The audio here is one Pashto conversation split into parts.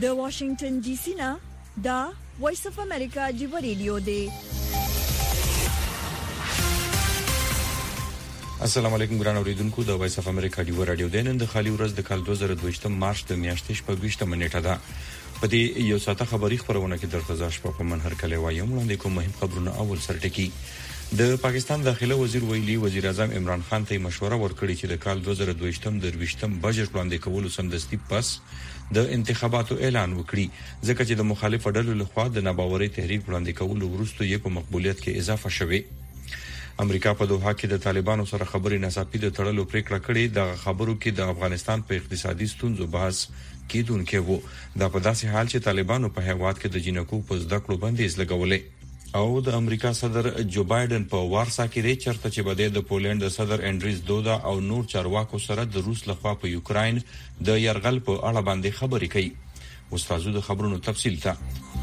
د واشنگټن ډي سي نه دا وایس اف امریکا دی ریډیو دی. السلام علیکم ګران اوریدونکو، د وایس اف امریکا دی ریډیو د نن د خالي ورځ د کال 2022 مارچ د میاشتې 28 منېټه ده. په دې یو ساعته خبري خبرونه کې درته ځاش په منهر کله وایم وړاندې کوم مهم خبرونه. اول سرټکی د پاکستان داخله وزیر ویلي وزیر اعظم عمران خان ته مشوره ورکړې چې د کال 2022 درويشتم بجټ وړاندې کولو سمدستي پس د انتخاباتو اعلان وکړي، ځکه چې د مخالف ډلو لخوا د ناباوري تحریک وړاندې کولو وروسته یې په مقبولیت کې اضافه شوه. امریکا په دوحه کې د طالبانو سره خبرې ناڅاپي د تړلو پریکړه کړې. د خبرو کې د افغانستان په اقتصادي ستونزو بحث کېدونکې وو. دا په داسې حال چې طالبانو په هیواد کې د جنکو په زده کړو بندیز لګولې. او د امریکا صدر جو بایدن په وارسا کې د چرته چې بده د پولند د صدر انډریس دودا او نور چارواکو سره د روس لخوا په یوکراین د يرغل په اړه باندې خبرې کوي. استادو د خبرونو تفصیل ته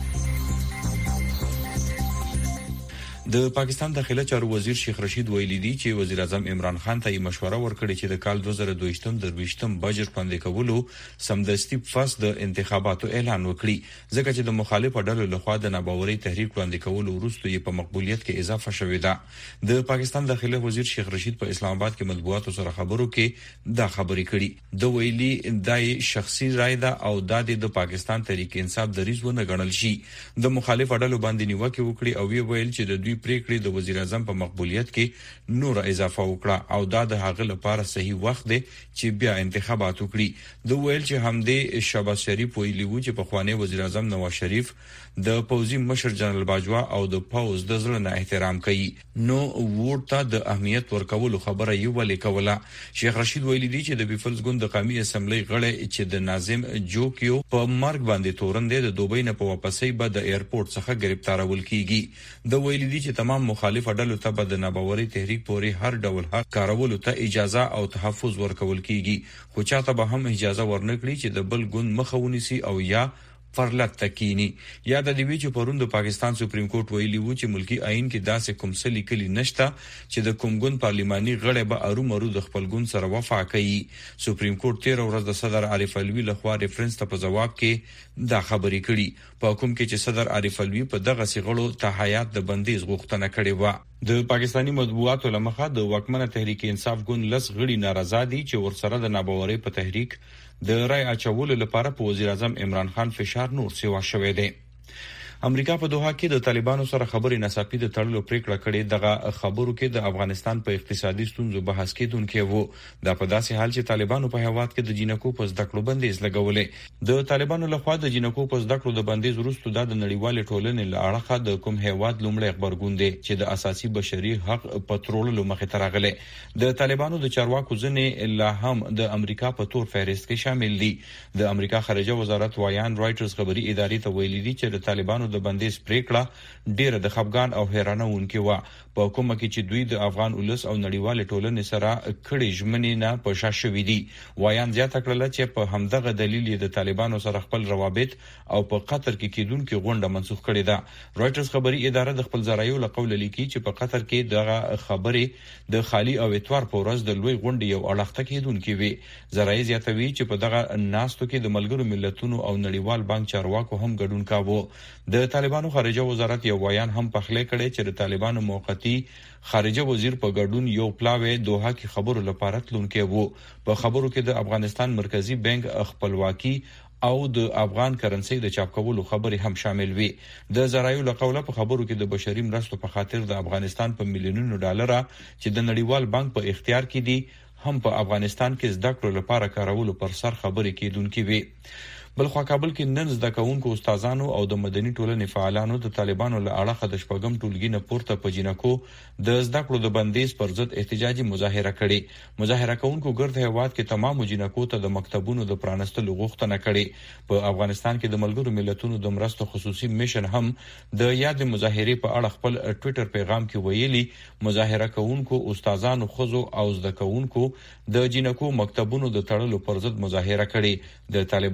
د پاکستان داخله چارو وزیر شیخ رشید ویلي دی چې وزیر اعظم عمران خان ته مشوره ورکړې چې د کال 2022 درويشتم بجټ باندې کولو سمدستي فاس د انتخاباتو اعلان وکړي، ځکه چې د مخالف ډلو لخوا د ناباوري تحریک وړاندې کولو وروسته یې په مقبولیت کې اضافه شوې ده. د پاکستان داخله وزیر شیخ رشید په اسلام آباد کې مطبوعاتو سره خبرو کې دا خبرې کړي. د ویلي دای شخصي رائے ده او د پاکستان تحریک انصاف دریځ ونه غنل شي. د مخالف ډلو باندې نیوکه وکړي او ویل چې د دوی پریکړې د وزیر اعظم په مقبولیت کې نور اضافه وکړه او دا د هغه لپاره صحیح وخت دی چې بیا انتخابات وکړي. د ویل چې همدې شهباز شریف ویلي و چې په خواني وزیر اعظم نواز شریف د پوزي مشر جنرال باجوا او د پوز د زړه نه احترام کوي، نو ورته د اهمیت ورکولو خبره یې ولیکوله. شیخ رشید ویلي دی چې د پیپلز ګوند د قومي اسمبلی غړي چې د ناظم جوکیو په مرګ باندې تورن دی د دوبۍ نه په واپسۍ به د ایرپورټ څخه گرفتارول کیږي. د ویلي دی چې تمام مخالف ډلو ته به د ناباوري تحریک پورې هر ډول حق کارولو ته اجازه او تحفظ ورکول کیږي، خو چاته به هم اجازه ورنکړي چې د بل ګوند مخاوني سي او یا فرلت تکینی. یاد دی چې پرون د پاکستان سپریم کورټ ویلي و چې ملکی آئین کې داسې کوم څه لیکلي نشته چې د کوم ګوند پارلماني غړي به ارومرو د خپل ګوند سره وفا کوي. سپریم کورټ 13 ورځ د صدر عارف علوی لخوا ریفرنس ته په جواب کې دا خبرې کړي، په حکم کې چې صدر عارف علوی په دغه سیغړو ته حیات د بندیز غوښتنه کړې و. د پاکستانی مطبوعاتو لمخه د واکمنه تحریک انصاف ګوند لس غړي ناراضه دي چې ورسره د ناباوري په تحریک د رای اچولو لپاره په وزیر اعظم عمران خان فشار نور سیوا شوې ده. امریکا په دوحه کې د طالبانو سره خبرې ناڅاپي د تړلو پریکړه کړې. دغه خبرو کې د افغانستان په اقتصادي ستونزو بحث کېدونکې وو. دا په داسې حال چې طالبانو په هیواد کې د جنکو په زده کړو بندیز لګولې. د طالبانو لخوا د جنکو په زده کړو د بندیز وروسته د نړیوال ټولنې له اړخه د کوم هیواد لومړی خبرګون دی چې د اساسي بشري حق پټرولو مخې ته راغله. د طالبانو د چارواکو ځنې لا هم د امریکا په تور فهرست کې شامل دي. د امریکا خارجه وزارت وایان رائټرز خبري ادارې ته ویلي دي چې د طالبانو د بندیز پریکړه ډیره د خفګان او حیرانونکې و، په کومه کې چې دوی د افغان ولس او نړیوال ټولنې سره کړي ژمنې نه پوښښ شوې دي. وایان زیاته کړل چې په همدغه دلیل د طالبانو سره خپل روابط او په قطر کې کېدونکې غونډه منسوخ کړې ده. رائټرز خبري اداره د خپل ذرایو له قول لیکي چې په قطر کې دغه خبرې د خالی او اتوار په ورځ د لوی غونډې یو اړخته کېدونکې وي. ذرایي زیاتوي چې په دغه ناستو کې د ملګرو ملتونو او نړیوال بانک چارواکو هم ګډون کاوه. د طالبانو خارجه وزارت یو بیان هم پخلی کړي چې د طالبانو موقتی خارجه وزیر په ګډون یو پلاوی دوحه کې خبرو لپاره تلونکي وو. په خبرو کې د افغانستان مرکزی بانک خپلواکي او د افغان کرنسي د چاپ کولو خبرې هم شامل وي. د زرایو له قوله په خبرو کې د بشري مرستو په خاطر د افغانستان په میلیونونو ډالر چې د نړیوال بانک په اختیار کې دي هم په افغانستان کې زده کړو لپاره کارولو پر سر خبرې کېدونکې وي. بلخوا کابل کې نن زده کوونکو استادانو او د مدني ټولنې فعالانو د طالبانو له اړخه د شپږم ټولګي نه پورته په جنکو د زده کړو د بندیز پر ضد احتجاجي مظاهره کړې. مظاهره کوونکو ګرد هیواد کې تمام جنکو ته د مکتبونو د پرانستلو غوښتنه کړې. په افغانستان کې د ملګرو ملتونو د مرستو خصوصي میشن هم د یاد مظاهره په اړه خپل ټوئیټر پیغام کې ویلي مظاهره کوونکو استادانو خزو او زده کوونکو د جنکو مکتبونو د تړلو پر ضد مظاهره کړې. د طالبانو امنیت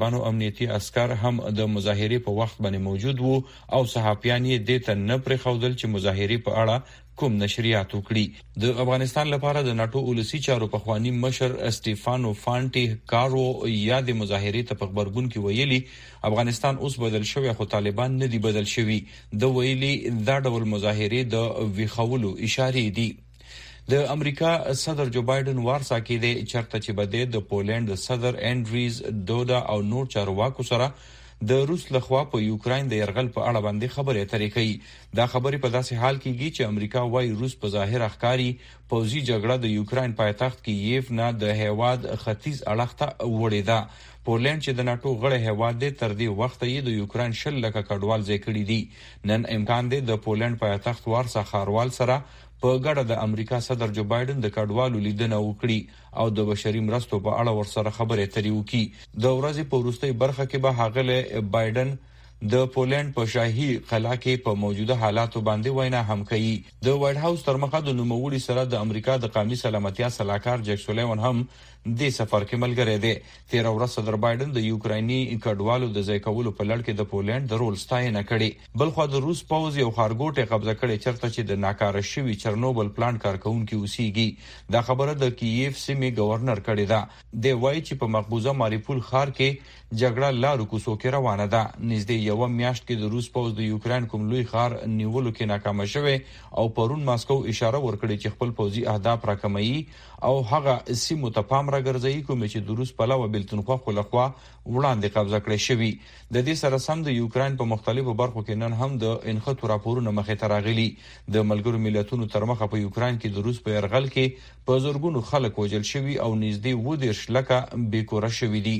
امنیتي عسكر هم د مظاهرې په وخت باندې موجود وو او صحافیان یې د ته نه پرې خودل چې مظاهرې په اړه کوم نشریات وکړي. د افغانستان لپاره د ناتو اولسي چارو پخوانی مشر اسټیفانو فانټي کارو یا د مظاهرې ته په خبرګون کې ویلي افغانستان اوس بدل شوی خو طالبان نه دي بدل شوی. د ویلي دا ډول مظاهرې د ویخولو اشاره دي. د امریکا صدر جو بایدن وارسا کې د چرته چې بده د پولند صدر انډریز دودا او نور چارواکو سره د روس لخوا په یوکرين د يرغل په اړه باندې خبرې اترې کوي. دا خبرې په داسې حال کې کیږي چې امریکا وايي روس په ظاهر ښکاری پوځي جګړه د یوکرين پایتخت کییف نه د هیواد ختیځ اړخ ته وړې ده. پولند چې د ناتو غړی هیواد دی تر دې وخت یې د یوکرين 10 لک کډوال ځای کړی دي. نن امکان دی د پولند پایتخت وارسا ښاروال سره په ګډه د امریکا صدر جو بایدن د کډوالو لیدنه وکړي او د بشري مرستو په اړه ورسره خبرې اترې وکړي. د ورځې په وروستۍ برخه کې به هغه بایدن د پولند په شاهي قلعه کې په موجوده حالاتو باندې وینا هم کوي. د وایټ هاوس تر مخه د نوموړي سره د امریکا د قومي سلامتیا صلاحکار جک سولیوان هم د سفر کې ملګری دی. 13 ورځ صدر بایدن د یوکرایني کډوالو د ځای کولو په لړ کې د پولند د رول ستاینه کړې. بلخو د روس پوځ یو خارګوټه قبضه کړې چرته چې د ناکاره شوی چرنوبل پلانټ کارکونکو اوسېږي. دا خبره د کییف سیمې گورنر کړې ده. د وایي چې په مقبوضه ماریپول ښار کې جګړه لارو کوڅو کې روانه ده. نږدې یو میاشت کې د روس پوځ د یوکرين کوم لوی ښار نیولو کې ناکام شوه او پرون ماسکو اشاره ورکړې چې خپل پوځي اهداف راکمایي او هغه سیمو ته پام راګرځي کوم چې د روس په لور بلتونخوا خلخوا وړاندې قبضه کړې شوی. د دې سره سم د یوکرين په مختلفو برخو کې نن هم د انخطو راپورونه مخې ته راغلي. د ملګرو ملتونو تر مخه په یوکرين کې د روس په يرغل کې په زورګونو خلک وژل شوی او نږدې 20 لکه بیکوره شوی دي.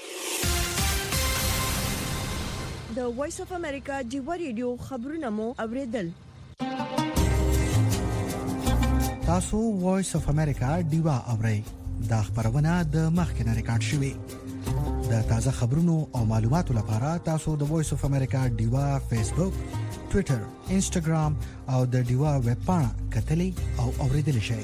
د وایس اف امریکا ډیو ریډیو خبرونه مو اوریدل. تاسو وایس اف امریکا ډیو اورئ. دا خبرونه د مخکنه ریکارډ شوی. د تازه خبرونو او معلوماتو لپاره تاسو د وایس اف امریکا ډیو فیسبوک، ټوئیټر، انسټاګرام او د ډیو ویب پاڼه کتلی او اوریدل شئ.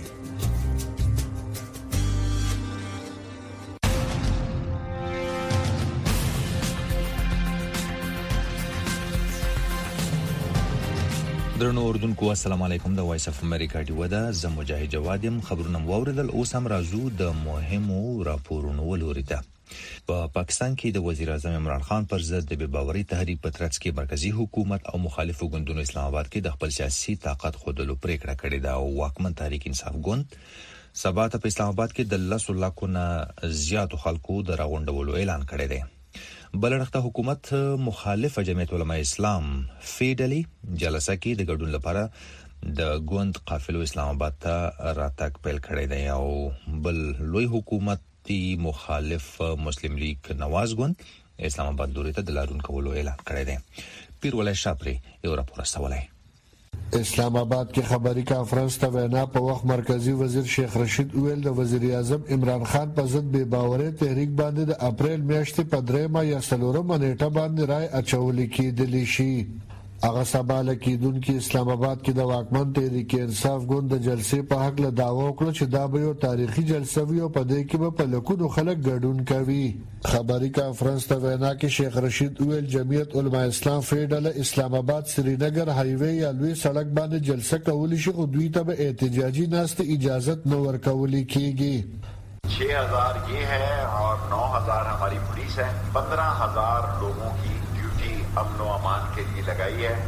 درنو اردوونکو السلام علیکم. د وایس اف امریکا ډیو ده زه مجاهد جواد يم. خبرونه واوریدل. اوس هم راځو د مهمو راپورونو ولورته. په پاکستان کې د وزیر اعظم عمران خان پر ضد د بېباورۍ تحریک په ترڅ کې مرکزی حکومت او مخالفو ګوندونو اسلام آباد کې د خپل سیاسي طاقت خودلو پریکړه کړې ده او واکمن تحریک انصاف ګوند سبا ته په اسلام آباد کې د 10 لکو نه زیاتو خلکو د راغونډولو اعلان کړی دی. بلنخته حکومت مخالف جمعیت علماء اسلام فیډلی جلسه کې د ګډون لپاره د ګوند قافلو اسلام آباد ته راتګ پیل کړی دی او بل لوی حکومتي مخالف مسلم لیگ نواز ګوند اسلام آباد دورې ته د لارون کولو اعلان کړی دی. پیرولای شاپری یو راپور استولای. اسلام آباد کې خبري کانفرنس ته وینا په وخت مرکزی وزیر شیخ رشید ویل د وزیر اعظم عمران خان په ضد بے باورۍ تحریک باندې د اپریل میاشتې په 3 یا 4 نیټه باندې رائے اچول کېدلی شي. هغه سباله کېدونکو اسلام آباد کې د واکمن تحریک انصاف ګوند د جلسې په حق له دعوه وکړه چې دا به یو تاریخي جلسه وي او په دې کې به په لکونو خلک ګډون کوي. خبري کانفرنس ته وینا کې شیخ رشید ویل جمعیت علماء اسلام فیډل اسلام آباد سرینگر هایوے یا لوی سړک باندې جلسه کولی شي خو دوی ته به احتجاجي ناست اجازت نه ورکول کیږي. 6000 ये है और 9000 हमारी पुलिस है. 15000 लोगों की ड्यूटी अमन व अमान के लिए लगाई है.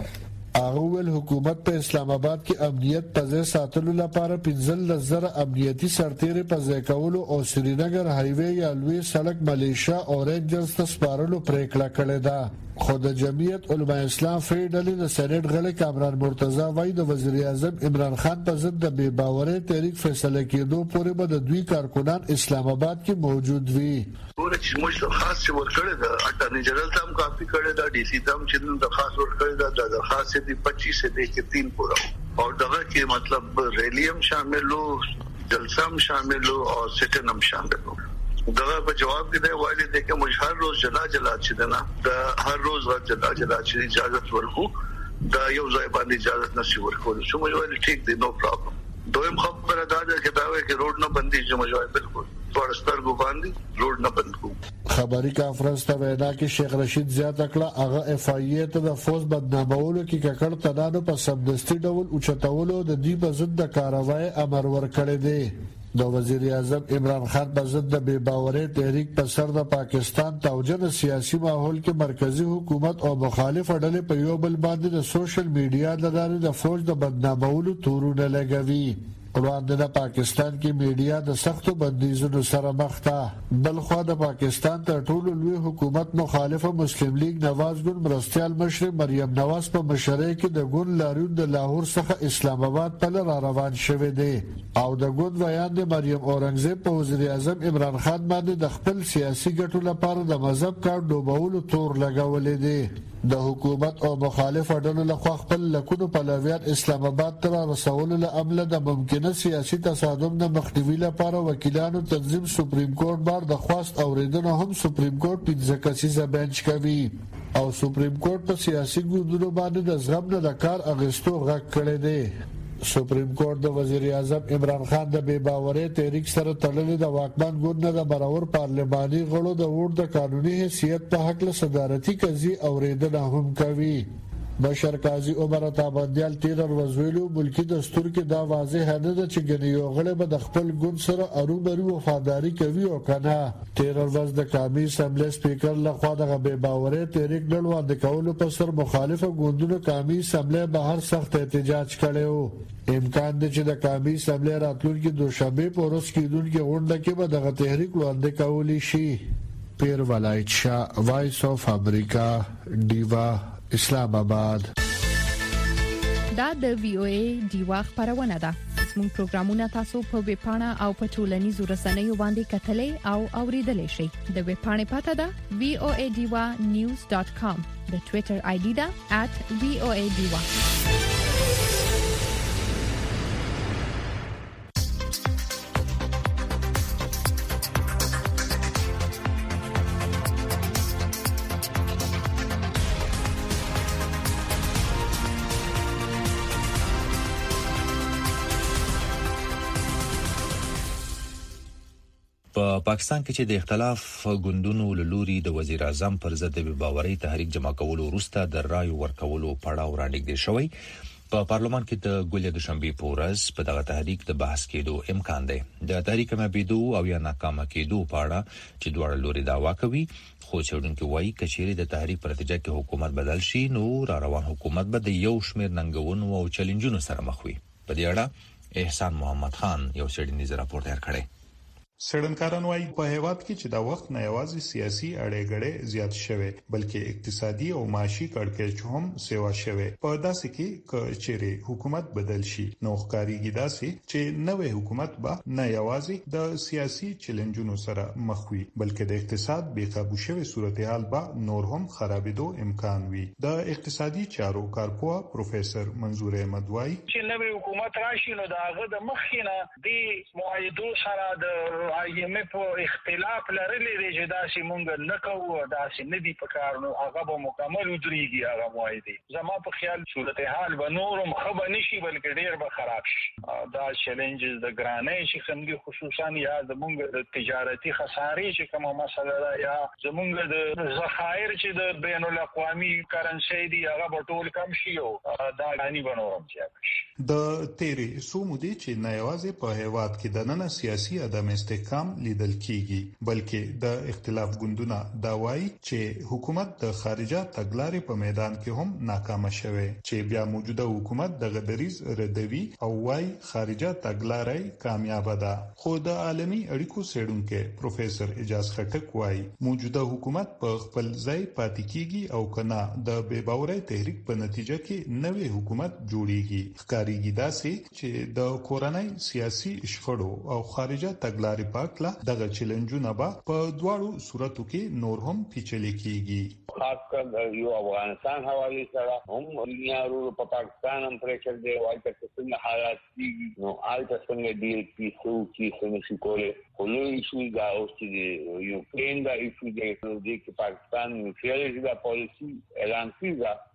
اغول حکومت په اسلام آباد کې امنیت په ځای ساتلو لپاره 15000 امنیتي سرتیري په ځای کولو او سرینگر هایوے یا لوی سړک ملیشیا او رینجرز ته سپارلو پریکړه کړې ده. خو د جمعیت علماء اسلام فیډل د سېنات غړي کامران مرتضی وايي د وزیر اعظم عمران خان په ضد د بے باورۍ تحریک فیصله کېدو پورې به د دوی کارکونان اسلام آباد کې موجود وي. ټول چې موږ خاص ورکړی دا اټارنی جنرال ته هم کافي کړی دا ډي سي ته هم چې د خاص ورکړی دا د خاص دی 25 سے لے کے 3 پورا اور دغه کې مطلب ریلیم شامل ہو جلسہ هم شامل ہو اور سیټن هم شامل ہو. دغه په جواب کې دی وایي چې موږ هر روز جلا چې نه دا هر روز جلا چې اجازه ورکو دا یو ځای باندې اجازه نشي ورکول. شو موږ وایي ټیک دی نو پرابلم. دویم خبره دا ده چې دا وایي چې روډ نه بندي چې موږ وایي بالکل ورستر کو باندې روډ نه بند کو. خبري کانفرنس ته وینا کې شیخ رشید زیاته کړه هغه اف ای ای ته د فوز بدنامولو کې ککړ تنانو په سمدستي ډول اوچتولو د دې په ضد د کاروای امر ورکړی دی. د وزیر اعظم عمران خان په ضد د بے باورۍ تحریک په سر د پاکستان توجه سیاسي ماحول کې مرکزی حکومت او مخالف ډلې په یو بل باندې د سوشل میډیا له لارې د فوج د بدنامولو تورونه لګوي. وړاندې د پاکستان کې میډیا د سختو بندیزونو سره مخ ده. بلخوا د پاکستان تر ټولو لوی حکومت مخالفه مسلم لیگ نواز ګوند مرستیال مشر مریم نواز په مشرۍ کې د ګوند لاریون د لاهور څخه اسلام آباد په لور روان شوی دی او د ګوند ویان د مریم اورنګزیب په وزیر اعظم عمران خان باندې د خپل سیاسي ګټو لپاره د مذهب کارت ډوبولو تور لګولې دی. د حکومت او مخالف ډلو لخوا خپل لکونو پلویان اسلام آباد ته رسولو له امله د ممکنه سیاسي تصادم د مخنیوي لپاره وکیلانو تنظیم سپریم کورټ بار د خواست اوریدنه هم سپریم کورټ 15 کسیزه بنچ کوي او سپریم کورټ په سیاسي ګوندونو باندې د زغم نه د کار اغستو غږ کړی دی. سپریم کورټ د وزیر اعظم عمران خان د بے باورۍ تحریک سره تړلې د واکمن ګوند نه د برابر پارلماني غړو د ووټ د قانوني حیثیت په حق له صدارتي قضیې اوریدنه هم کوي. بشر قاضي عمر تابندیال 13 ورځ ویلو ملکی دستور کې دا واضح نه ده چې ګنې یو غړی به د خپل ګوند سره ارومري وفاداري کوي او کنه. 13 ورځ د قومي اسمبلی سپیکر لخوا د بے باورۍ تحریک ډلو د کولو په سر مخالفه ګوندونو قومي اسمبلی بهر سخت احتجاج کړو. امکان دی چې د قومي اسمبلی راتلونکي دوشنبه په ورځ کېدونکې غونډه کې به دغه تحریک وړاندې کولی شي. پیر ولایت شاه، وایس اف امریکا، ډیوا، اسلام آباد. دا د وی او ای ډیوا خبرونه ده. زموږ پروګرامونه تاسو په ویب پاڼه او په ټولنیزو رسنیو باندې کتلې او اوریدلې شئ. د ویب پاڼې پته ده voadiwa.news.com. د ټوئیټر آی ډي ده @voadiwa. په پاکستان کې چې د اختلاف ګوندونو لوري د وزیر اعظم پر ضد د باوري تحریک جمع کولو وروسته د رای ورکولو پړاو رانږدې شوی. په پارلمان کې د ګولې د شنبې په ورځ په دغه تحریک د بحث کېدو امکان دی. د تحریک مبيدو او یا ناکامه کېدو په اړه چې دواړه لوري دعوا کوي، خو څېړونکو وایي کچېرې د تحریک په نتیجه کې حکومت بدل شي نو را روان حکومت به د یو شمېر ننګونو او چیلنجونو سره مخ وي. په دې اړه احسان محمد خان یو څېړنیز راپور تیار کړی. څېړنکاران وايي په هیواد کې چې دا وخت نه یوازې سیاسي اړیګړې زیات شوه بلکې اقتصادي او معاشي کړکېچ هم سیوا شوه. په داسې کې چې حکومت بدل شي نو ښکاریږي داسې چې نوې حکومت به نه یوازې د سیاسي چیلنجونو سره مخ وي بلکې د اقتصاد بې قابو شوی صورتحال به نور هم خرابېدو امکان وي. د اقتصادي چارو کارپوه پروفیسور منظور احمد وايي چې نوې حکومت راشي نو دا هغه د مخینه د معاهدو سره د IMF اختلاف لرلې دی چې داسې مونږ نه کوو داسې نه دی په کار نو هغه به مکمل ودرېږي هغه معاهده. زما په خیال صورتحال به نورم خبر نشي بلکې ډیر به خراب شي. دا چیلنجز د ګرانۍ چې څنګه خصوصا یا زمونږ د تجارتي خسارې چې کومه مسله ده یا زمونږ د ذخایر چې د بین الاقوامي کرنسي دی هغه به ټول کم شي او دا غني بنورم زیات شي. د تیرې سومودي چې نه یوازې په هیواد کې د نن سیاسي عدم استحکام لیدل کیږي بلکې د اختلاف ګوندونه دا وایي چې حکومت د خارجه تګلارې په میدان کې هم ناکامه شوه چې بیا موجوده حکومت د غدریز ردوي او وایي خارجه تګلارې کامیاب ده. خو د عالمي اړیکو څېړونکو پروفیسور اجاز خټک وایي موجوده حکومت په خپل ځای پاتې کیږي او کنا د بے باورۍ تحریک په نتیجه کې نوې حکومت جوړیږي. ښکاریږي داسې چې د کورنۍ سیاسي شخړو او خارجه تګلارې پاکله دغه چیلنجونه به په دواړو صورتو کې نور هم پیچلي کیږي. خاص کر یو افغانستان حواله سره هم دنیاو په پاکستان هم پریشر دی وایي چې څنګه حالات دي نو آلته څنګه دی پیسو چې څنګه شي کوله خلو ایشو دا اوس چې یوکرين دا ایشو دی چې پاکستان نیوکلیئر دا پالیسی اعلان کړی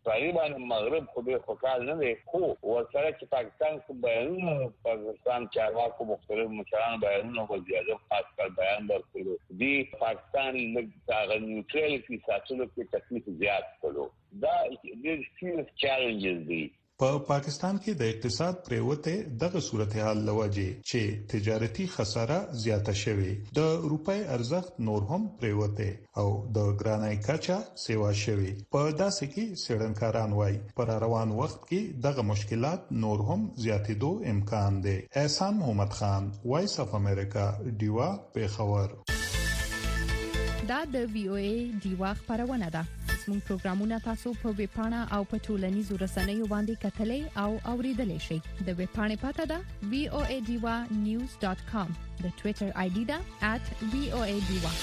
طالبان مغرب خو به فقال نه دی خو ورسره چې پاکستان کو بیانونه پاکستان چارواکو مختلف مشران بیانونه او زیاده خاص کر بیان ورکړو دی پاکستان لږ نیوټرالټي ساتلو کې تکلیف زیات کړو دا د سیریس چیلنجز دی په پاکستان کې د اقتصاد پریوته دغه صورتحال لوجه چې تجارتي خساره زیاته شوه د روپۍ ارزښت نور هم پریوته او د ګرانۍ کچا سیوا شوه په داسې کې سړنکاران وای پر روان وخت کې دغه مشکلات نور هم زیاتېدو امکان دی. احسان محمد خان، وایس اف امریکا، ډیوا پیښور. دا د وی او ای ډیوا خبرونه ده. موږ پروګرامونه تاسو په ویب پاڼه او په ټولنیزو رسنیو باندې کتلې او اوریدلې شئ. د ویب پاڼې پته ده voadiwa.news.com. د ټوئیټر آی ډي ده @voadiwa.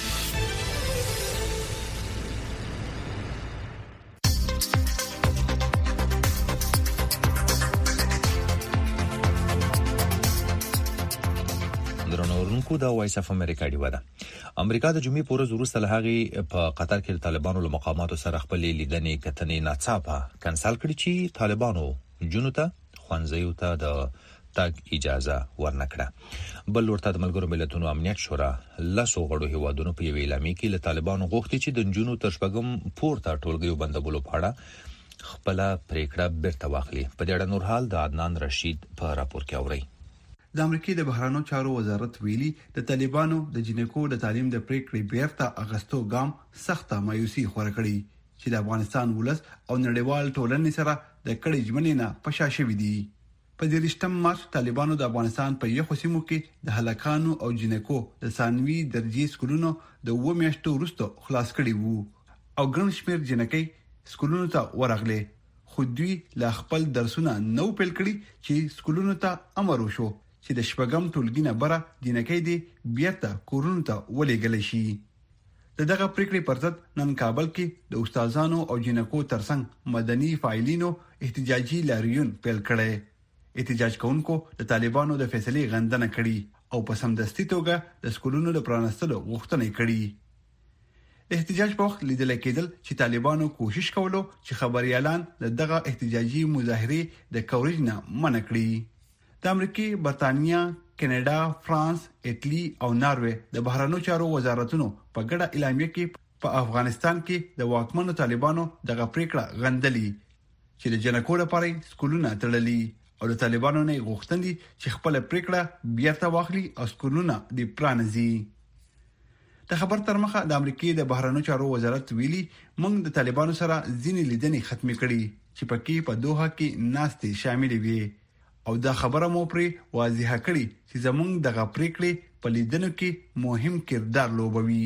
درنورونکو دا وایس اف امریکا دی ودا. امریکا د جمعې پورز وروسته له هغه په قطر کې طالبانو له مقاماتو سره خپل لیدنې کتنې ناڅاپه کنسل کړې چې طالبانو جنوته خوانځیو ته د تاګ اجازه ورنکړه. بل ورته د ملګرو ملتونو امنیت شورا لاسو غړو هیوادونو په ویلامي کې له طالبانو غوښتي چې د جنو تر شپږم پورته ټولګیو بندولو په اړه خپل پریکړه بیرته واخلي. په دې اړه نور حال د عدنان رشید په راپور کې اوري. د امریکای د بهرانو چارو وزارت ویلي د طالبانو د جنکو د تعلیم د پریکړې بیرته اغستو ګام سخته مایوسي خور کړی چې د افغانستان ولس او نړیوال ټولنې سره د کړي ژمنې نه پشا شوې دي. په 13 مارچ طالبانو د افغانستان په یو قسمو کې د هلاکانو او جنکو د ثانوي درجه سکولونو د 2 میاشتو وروسته خلاص کړي وو او ګڼ شمېر جنکې سکولونو ته ورغلې. خو دوی لا خپل درسونه نو پیل کړي چې سکولونو ته امر وشو چې د شپږم ټولګي نه بره جنکې دي بیرته کورونو ته ولېږل شي. دغه پریکړې پر ضد نن کابل کې د استادانو او جنکو ترڅنګ مدني فعالینو احتجاجي لاریون پیل کړي. احتجاج کوونکو د طالبانو د فیصلې غندنه کړې او په سمدستي توګه د سکولونو د پرانستلو غوښتنه کړې. د احتجاج په وخت لیدل کېدل چې طالبانو کوشش کولو چې خبريالان دغه احتجاجي مظاهره د کوریج نه منع کړي. د امریکای، برتانیا، کینیډا، فرانس، ایټلی او ناروې د بهرانو چارو وزارتونو په ګډه اعلامیه کې په افغانستان کې د واکمنو طالبانو دغه پریکړه غندلې چې د جنکو لپاره سکولونه تړلي او د طالبانو نه غوښتندي چې خپل پریکړه بیرته واخلي او سکولونه د پرانځي. د خبر تر مخه د امریکای د بهرانو چارو وزارت ویلي موږ د طالبانو سره ځینې لیدنې ختمې کړې چې پکې په دوحه کې ناستې شامل وي او دا خبره مو پرې واضح کړي چې زموږ دغه پریکړې په لیدنو کې مهم کردار لوبوي.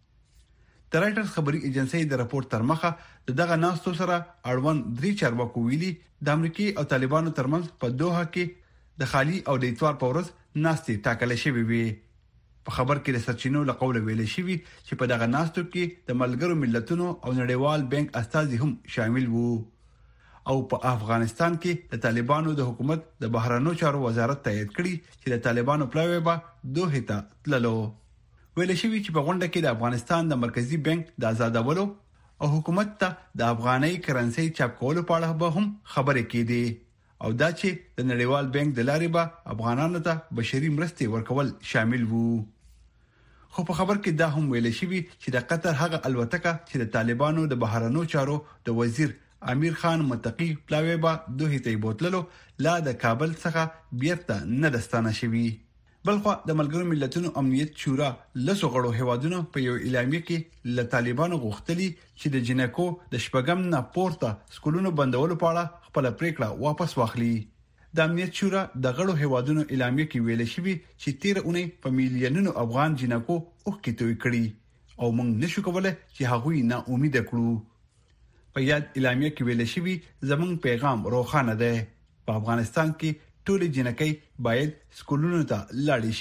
د رائټرز خبري ایجنسی د راپور تر مخه دغه ناستو سره اړوند 3 چارواکو ویلي د امریکای او طالبانو ترمنځ په دوحه کې د خالي او د اتوار په ورځ ناستې ټاکل شوې وي. په خبر کې د سرچینو له قوله ویل شوی چې په دغه ناستو کې د ملګرو ملتونو او نړیوال بانک استازي هم شامل وو او په افغانستان کې د طالبانو د حکومت د بهرانو چارو وزارت تایید کړي چې د طالبانو پلاوی به دوه ته تللو. ویل شوی چې په غونډه کې د افغانستان د مرکزی بانک د آزادولو او حکومت ته د افغاني کرنسي چاپ کولو په اړه به هم خبرې کېدې او دا چې د نړیوال بانک د لارې به افغانانو ته بشري مرستې ورکول شامل وو. خو په خبر کې دا هم ویل شوی چې د قطر هغه الوتکه چې د طالبانو د بهرانو چارو د وزیر امیر خان متقی پلاوی با دوه ته بوتللو لا د کابل څخه بیرته نه دستانه شوی. بلخو د ملګرو ملتونو امنیت شورا لسو غړو هیوادونو په یو اعلامیه کې له طالبانو غوښتلي چې د جنکو د شپږم نه پورته سکولونو بندولو په اړه خپل پریکړه واپس واخلي. د امنیت شورا د غړو هیوادونو اعلامیه کې ویل شوی چې 13 اونۍ په میلیونونو افغان جنکو اوخکې توي کړي او موږ نشو کولای چې هغوی نه امید کړو. په یاد اعلامیه کې ویل شوی زموږ پیغام روښانه ده. په افغانستان کې ټول جنکۍ باید سکولونو ته لاړ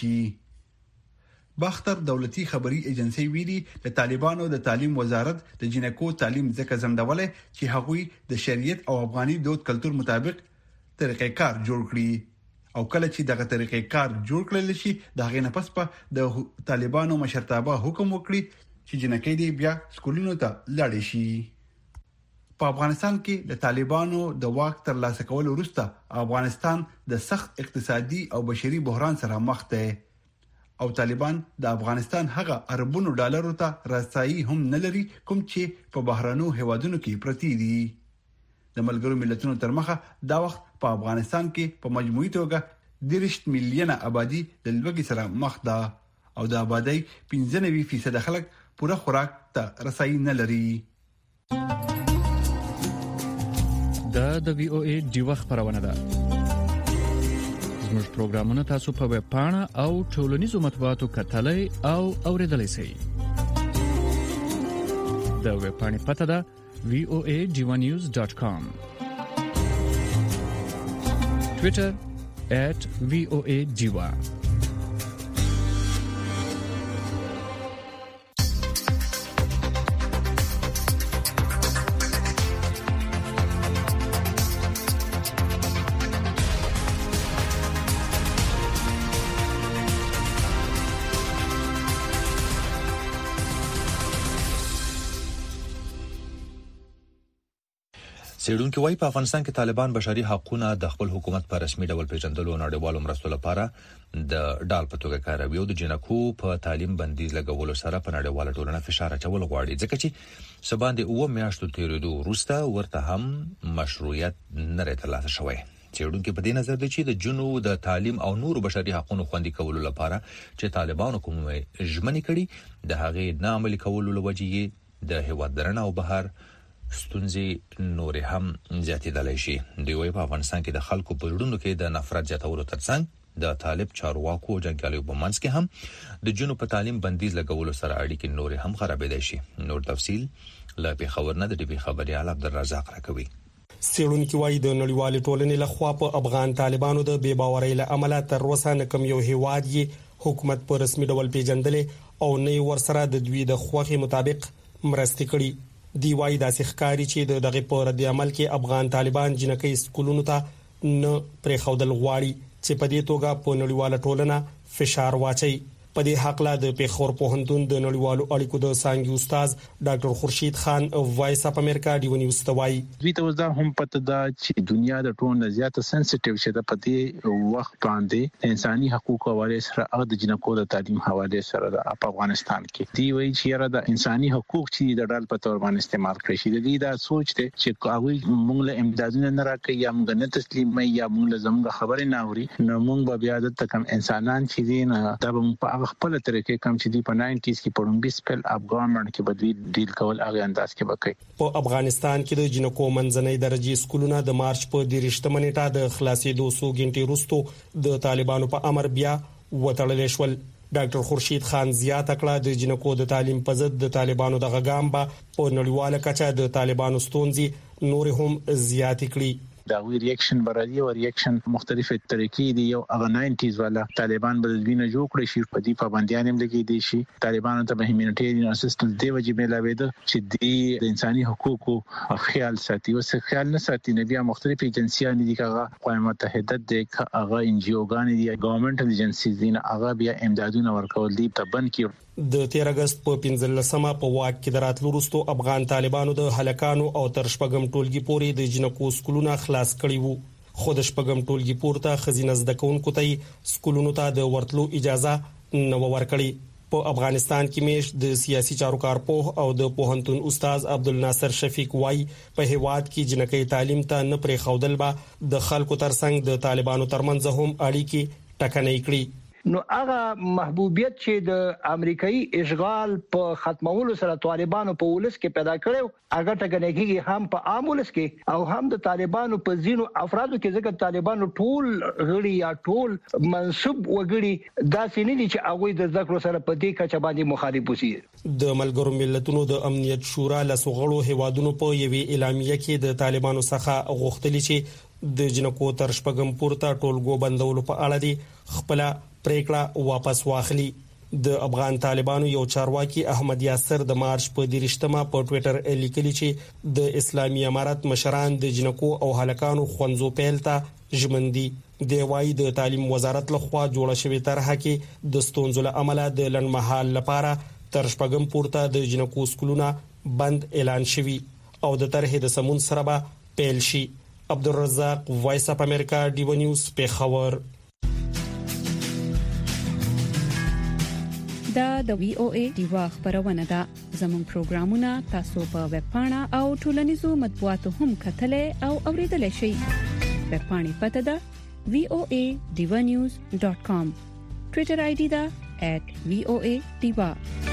شي. باختر دولتي خبري ایجنسی ویلي د طالبانو د تعلیم وزارت د جنکو تعلیم ځکه زمدولې چې هغوی د شریعت او افغاني دود کلچر مطابق طریقې کار جوړ کړي او کله چې دغه طریقې کار جوړ کړل شي د هغې نه پس په د طالبانو مشرتابه حکم وکړي چې جنکۍ دې بیا سکولونو ته لاړ شي. په افغانستان کې د طالبانو د واک ترلاسه کول وروسته افغانستان د سخت اقتصادي او بشري بحران سره مخ دی او طالبان د افغانستان هغه اربونو ډالرو ته رسایي هم نه لري کوم چې په بهرانو هیوادونو کې پرتی دي. د ملګرو ملتونو تر مخه دا وخت په افغانستان کې په مجموعي توګه 10 میلیونه آبادی د لوږې سره مخ ده او د آبادی 95% خلک پوره خوراک ته رسایي نه لري. د وی او ای ډیوه خبرونه ده. زموږ پروګرامونه تاسو په ویب پاڼه او ټولنیزو مطبوعاتو کتلای او اوریدلای شئ. د ویب پاڼې پته ده voanews.com. Twitter @voadiva. سیډونکو وايي په افغانستان کې طالبان بشري حقوقونه د خپل حکومت په رسمي ډول پیژندلو نړیوالو مرستو لپاره د ډال په توګه کاروي او د جنکو په تعلیم بندیز لګولو سره په نړیواله ټولنه فشار اچول غواړي ځکه چې سباندې 9 میاشتو تیریدو وروسته ورته هم مشروعیت نه ترلاسه شوی. سیډونکو په دې نظر دي چې د جنو د تعلیم او نورو بشري حقوقو خوندي کولو لپاره چې طالبانو کوم ژمنې کړي د هغې نه عملي کولو لوجې د هیواد درنه او بهر ستونزې نور هم زیاتېدلای شي. دوی وايي په افغانستان کې د خلکو په وړاندې کې د نفرت زیاتولو ترڅنګ د طالب چارواکو جنګیالیو په منځ کې هم د جنوب په تعلیم بندیز لګولو سره اړیکې نور هم خرابېدای شي. نور تفصيل لا په خبرنه د ډیبي خبريال عبدالرزاق راکوي. سیړونکو وايي د نړیوال ټولنې له خوا په افغان طالبانو د بے باورۍ له عمله تر اوسه نه کوم یو هیواد یې حکومت په رسمي ډول پیژندلې او نه ورسره د دوی د خوخي مطابق مرستې کړي. دی وايي د ښکاری چې دغه په رد عمل کې افغان طالبان جنکې سکولونو ته نه پرې خودل غواړي چې په دې توګه په نړیواله ټولنه فشار واچي. په دې حق لا د پیښور پوهنتون د نړیوالو اړیکو د څانګې استاد ډاکټر خورشید خان وایس اپ امریکا ډیو نیوز ته وایي دوی ته وځه هم پته دا چې دنیا د ټولنې زیاته سنسټیو شه د پدې وخت باندې انساني حقوق حواله سره او د جنکو د تعلیم حواله سره د افغانستان کې دی وایي چې را د انساني حقوق چې د ډال په تور باندې استعمال کړی شي د دې دا سوچ ته چې هغه موږ له امدادونه نه راکې یا موږ نه تسلیم یا موږ له زموږ خبرې نه اوري نو موږ به بیا د تکم انسانان چې دي نه دا په خپل طریقې کوم چې دی په 90s کې په لومبي سپل افغان کې بدوی ډیل کول هغه انداز کې وکړي. په افغانستان کې د جنکو منځنۍ درجه سکولونه د مارچ په 13 نیټه د خلاصېدو 200 غنټې وروسته د طالبانو په امر بیا وټړل شول. ډاکټر خورشید خان زیاته کړه د جنکو د تعلیم په ضد د طالبانو د غګام په نړیواله کچه د طالبانو ستونزې نور هم زیات کړي. دا وی ریاکشن برادي او ریاکشن مختلفه طریقې دي یو هغه 90s والا طالبان بدوینه جوړ کړی شي په دې پابندیان هم لګي دي شي طالبانو ته به هیومانیټیرین اسسټنس دی وجې ملاوي ده چې د انساني حقوقو خیال ساتي او خیال نه ساتي نه بیا مختلف ایجنسیان دي هغه اقوام متحده د هغه ان جی اوګان دي ګورنمنت ایجنسیز دي هغه بیا امدادونه ورکول دي تبن کې. د 13 اگست په 15مه په واک کې دراتلو وروسته افغان طالبانو د هلکانو او تر شپږم ټولګي پورې د جنکو سکولونه خلاص کړي وو. خو د شپږم ټولګي پورته خزینه زده کوونکو ته سکولونو ته د ورتلو اجازه نه ورکړي. په افغانستان کې میش د سیاسي چارو کارپوه او د پوهنتون استاد عبدالناصر شفیق وای په هیواد کې جنکې تعلیم ته نه پرې خودل به د خلکو ترڅنګ د طالبانو ترمنځ هم اړیکې ټکنۍ کړي. نو هغه محبوبیت چې د امریکایي اشغال په ختمولو سره طالبانو په ولس کې پیدا کړو هغه ټکنګي هم په عام ولس کې او هم د طالبانو په زینو افرادو کې ځکه طالبانو ټول غړي یا ټول منسوب وګړي دا سینې چې هغه د ذکر سره په دې کچه باندې مخالف وسی. د ملګرو ملتونو د امنیت شورا لسغړو هیوادونو په یوې اعلامیه کې د طالبانو څخه غوښتل چې د جنکو تر شپږم پورته ټولګو بندولو په اړه دي خپل پریکړه واپس واخلي. د افغان طالبانو یو چارواکي احمد یاسر د مارچ په 13مه په ټوئیټر لیکلی چې د اسلامي امارات مشران د جنکو او هلکانو خوندزو پیل ته ژمندي. د وای د تعلیم وزارت لخوا جوړه شوې طرحه کې د ستونزو له عمله د لنډمحال لپاره تر شپږم پورته د جنکو سکولونه بند اعلان شوی او د طرح د سمون سره به پیل شي. عبدالرزاق، وایس اف امریکا، ډیو نیوز، پیښور. دا د وی او ای دیوا خبرونه ده. زموږ پروګرامونه تاسو په ویب پاڼه او ټولنیزو مطبوعاتو هم کتلای او اوریدلای شئ. ویب پاڼې پته ده voanews.com. ټویټر آی ډي ده @voadiva.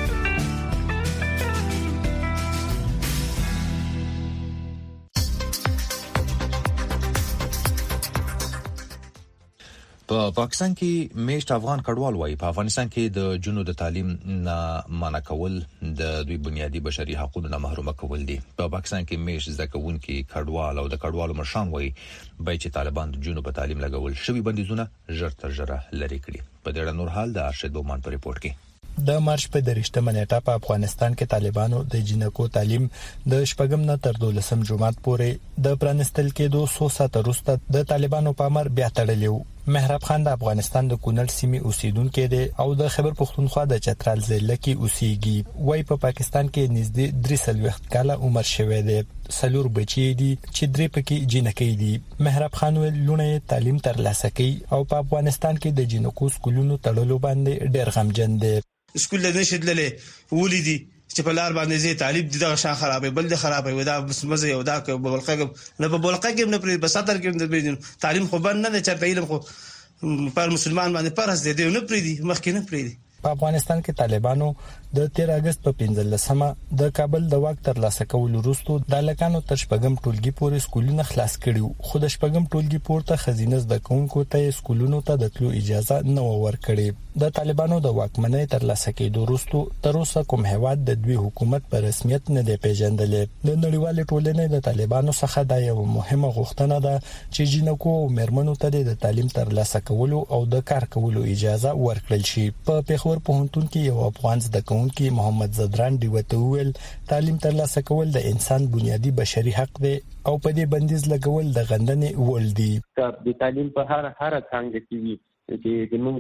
په پاکستان کې میشت افغان کډوال وایي په افغانستان کې د جنو د تعلیم نه منع کول د دوی بنیادی بشري حقوقو نه محروم کول دي. په پاکستان کې میشت زکوونکي کډوال او د کډوالو مرشان وایي چې طالبان د جنو په تعلیم لګول شوی بندیزونه ژر تر ژره لري کړي. په دې اړه نور حال د ارشد بومان په ریپورت کې. د مارچ په 23 نیټه په افغانستان کې طالبانو د جنکو تعلیم د شپږم نه تر 12 جمعات پورې د پرانستل کېدو 100 ساعت وروسته د طالبانو په امر بیا تړلیو. مهراب خان د افغانستان د کونړ سیمې اوسیدونکو دی او د خیبر پختونخوا د چترال ضلع کې اوسېږي. وای په پاکستان کې نږدې 3 کاله عمر شوی دی. سلور بچی دي چې درې پکې جنکې دي. مهراب خان ویل لونه تعلیم ترلاسه کوي او په افغانستان کې د جنکو سکولونو تړلو باندې ډېر غمجن دی. سکول نه شدلې ولیدي چې په لار باندې زی طالب دغه شان خرابې بل د خرابې ودا مزه یو دا بولقه نه په بولقه کې نه پر بساتر کې نه تعلیم خو بند نه چرته علم خو پر مسلمان باندې پرز دي نه پریدي مخکې نه پریدي. په افغانستان کې طالبانو د 13 اگست په 15مه د کابل د واک ترلاسه کولو وروسته د لکانو تر شپږم ټولګي پورې سکولونه خلاص کړي. خو د شپږم ټولګي پورته خزینه زده کوونکو ته سکولونو ته د تلو اجازه نه ورکړي. د طالبانو د واکمنۍ ترلاسه کېدو وروسته تر اوسه کوم هیواد د دوی حکومت په رسمیت نه دی پیژندل. د نړیوال ټولنې د طالبانو څخه دا یو مهمه غوښتنه ده چې جنکو او مرمنو ته د تعلیم ترلاسه کولو او د کار کولو اجازه ورکړل شي. په پیښور پوهنتون کې یو افغان زده کوونکی محمد زدران دی وتویل تعلیم ترلاسه کول د انسان بنیادی بشري حق دی او په دې بندیز لګول د غندنې وړ دی. د تعلیم په هر څنګه کې وي چې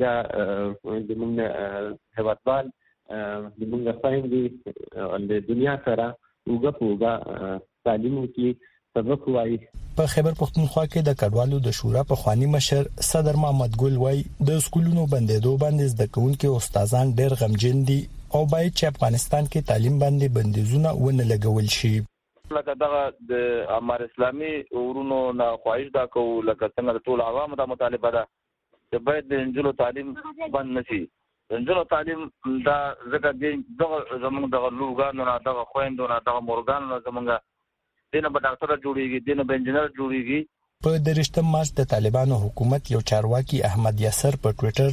د موږ هیوادوال د موږ فایندې د دنیا سره وګپوګه تعلیم کې سبق وایي. په خیبر پختونخوا کې د کډوالو د شورا په خواني مشر صدر محمد ګل وای د سکولونو بندیدو باندې زده کوونکي او استادان ډېر غمجن دي او باید چې افغانستان کې تعلیم باندې بندیزونه ونه لګول شي. لکه دغه د امر اسلامي ورونو نه خواهش دا کو لکه څنګه ټول عوام د مطالبه ده چې باید د انجلو تعلیم بند نشي. انجلو تعلیم دا زګه دغه زموږ د لوګانو نه دغه خويندو نه دغه مورګانو زموږ دینه به ډاکټر جوړیږي دینه به انجنیر جوړیږي. په 13 مارچ د طالبانو حکومت یو چارواکي احمد یاسر په ټوئیټر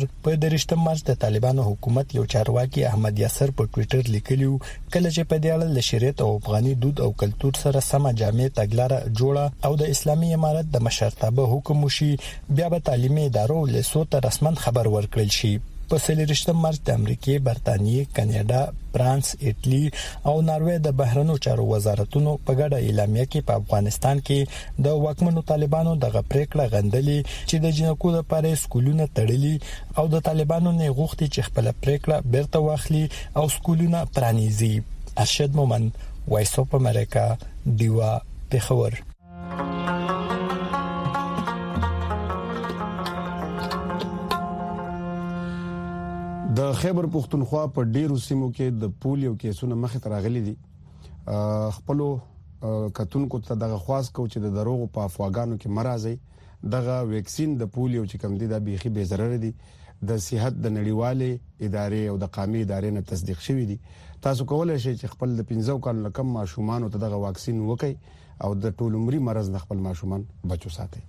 لیکلیو کله چې په دې اړه ل شریعت او افغاني دود او کلچر سره سم جامع تګلاره جوړه او د اسلامي امارت د مشرتابه حکم وشي بیا به تعلیمي ادارو له صوت رسمن خبر ورکړل شي. په 13 مارچ د امریکای، برتانیې، کاناډا، فرانس، ایټلی او ناروې د بهرنیو چارو وزارتونو په ګډه اعلامیه کې په افغانستان کې د واکمنو طالبانو دغه پریکړه غندلې چې د جنکو لپاره سکولونه تړلي او د طالبانو نه غوښتي چې خپل پریکړه بیرته واخلي او سکولونه پرانیزي. ارشد مومن، وایس اف امریکا، دیوا، پیښور. د خیبر پختونخوا په ډیرو سیمو کې د پولیو کیسونه مخې ته راغلي دي. خپل کتونکو ته دغه خواص کو چې د دروغ په افواګانو کې مرزي دغه ویکسین د پولیو چې کم دي د بيخي به ضرر دي د صحت د نړیوالې ادارې او د قومي ادارې نه تصدیق شوی دي. تاسو کولای شئ چې خپل د 15 کال کم ماشومان ته دغه واکسین وکړي او د ټول عمرې مرز نه خپل ماشومان بچو ساتي.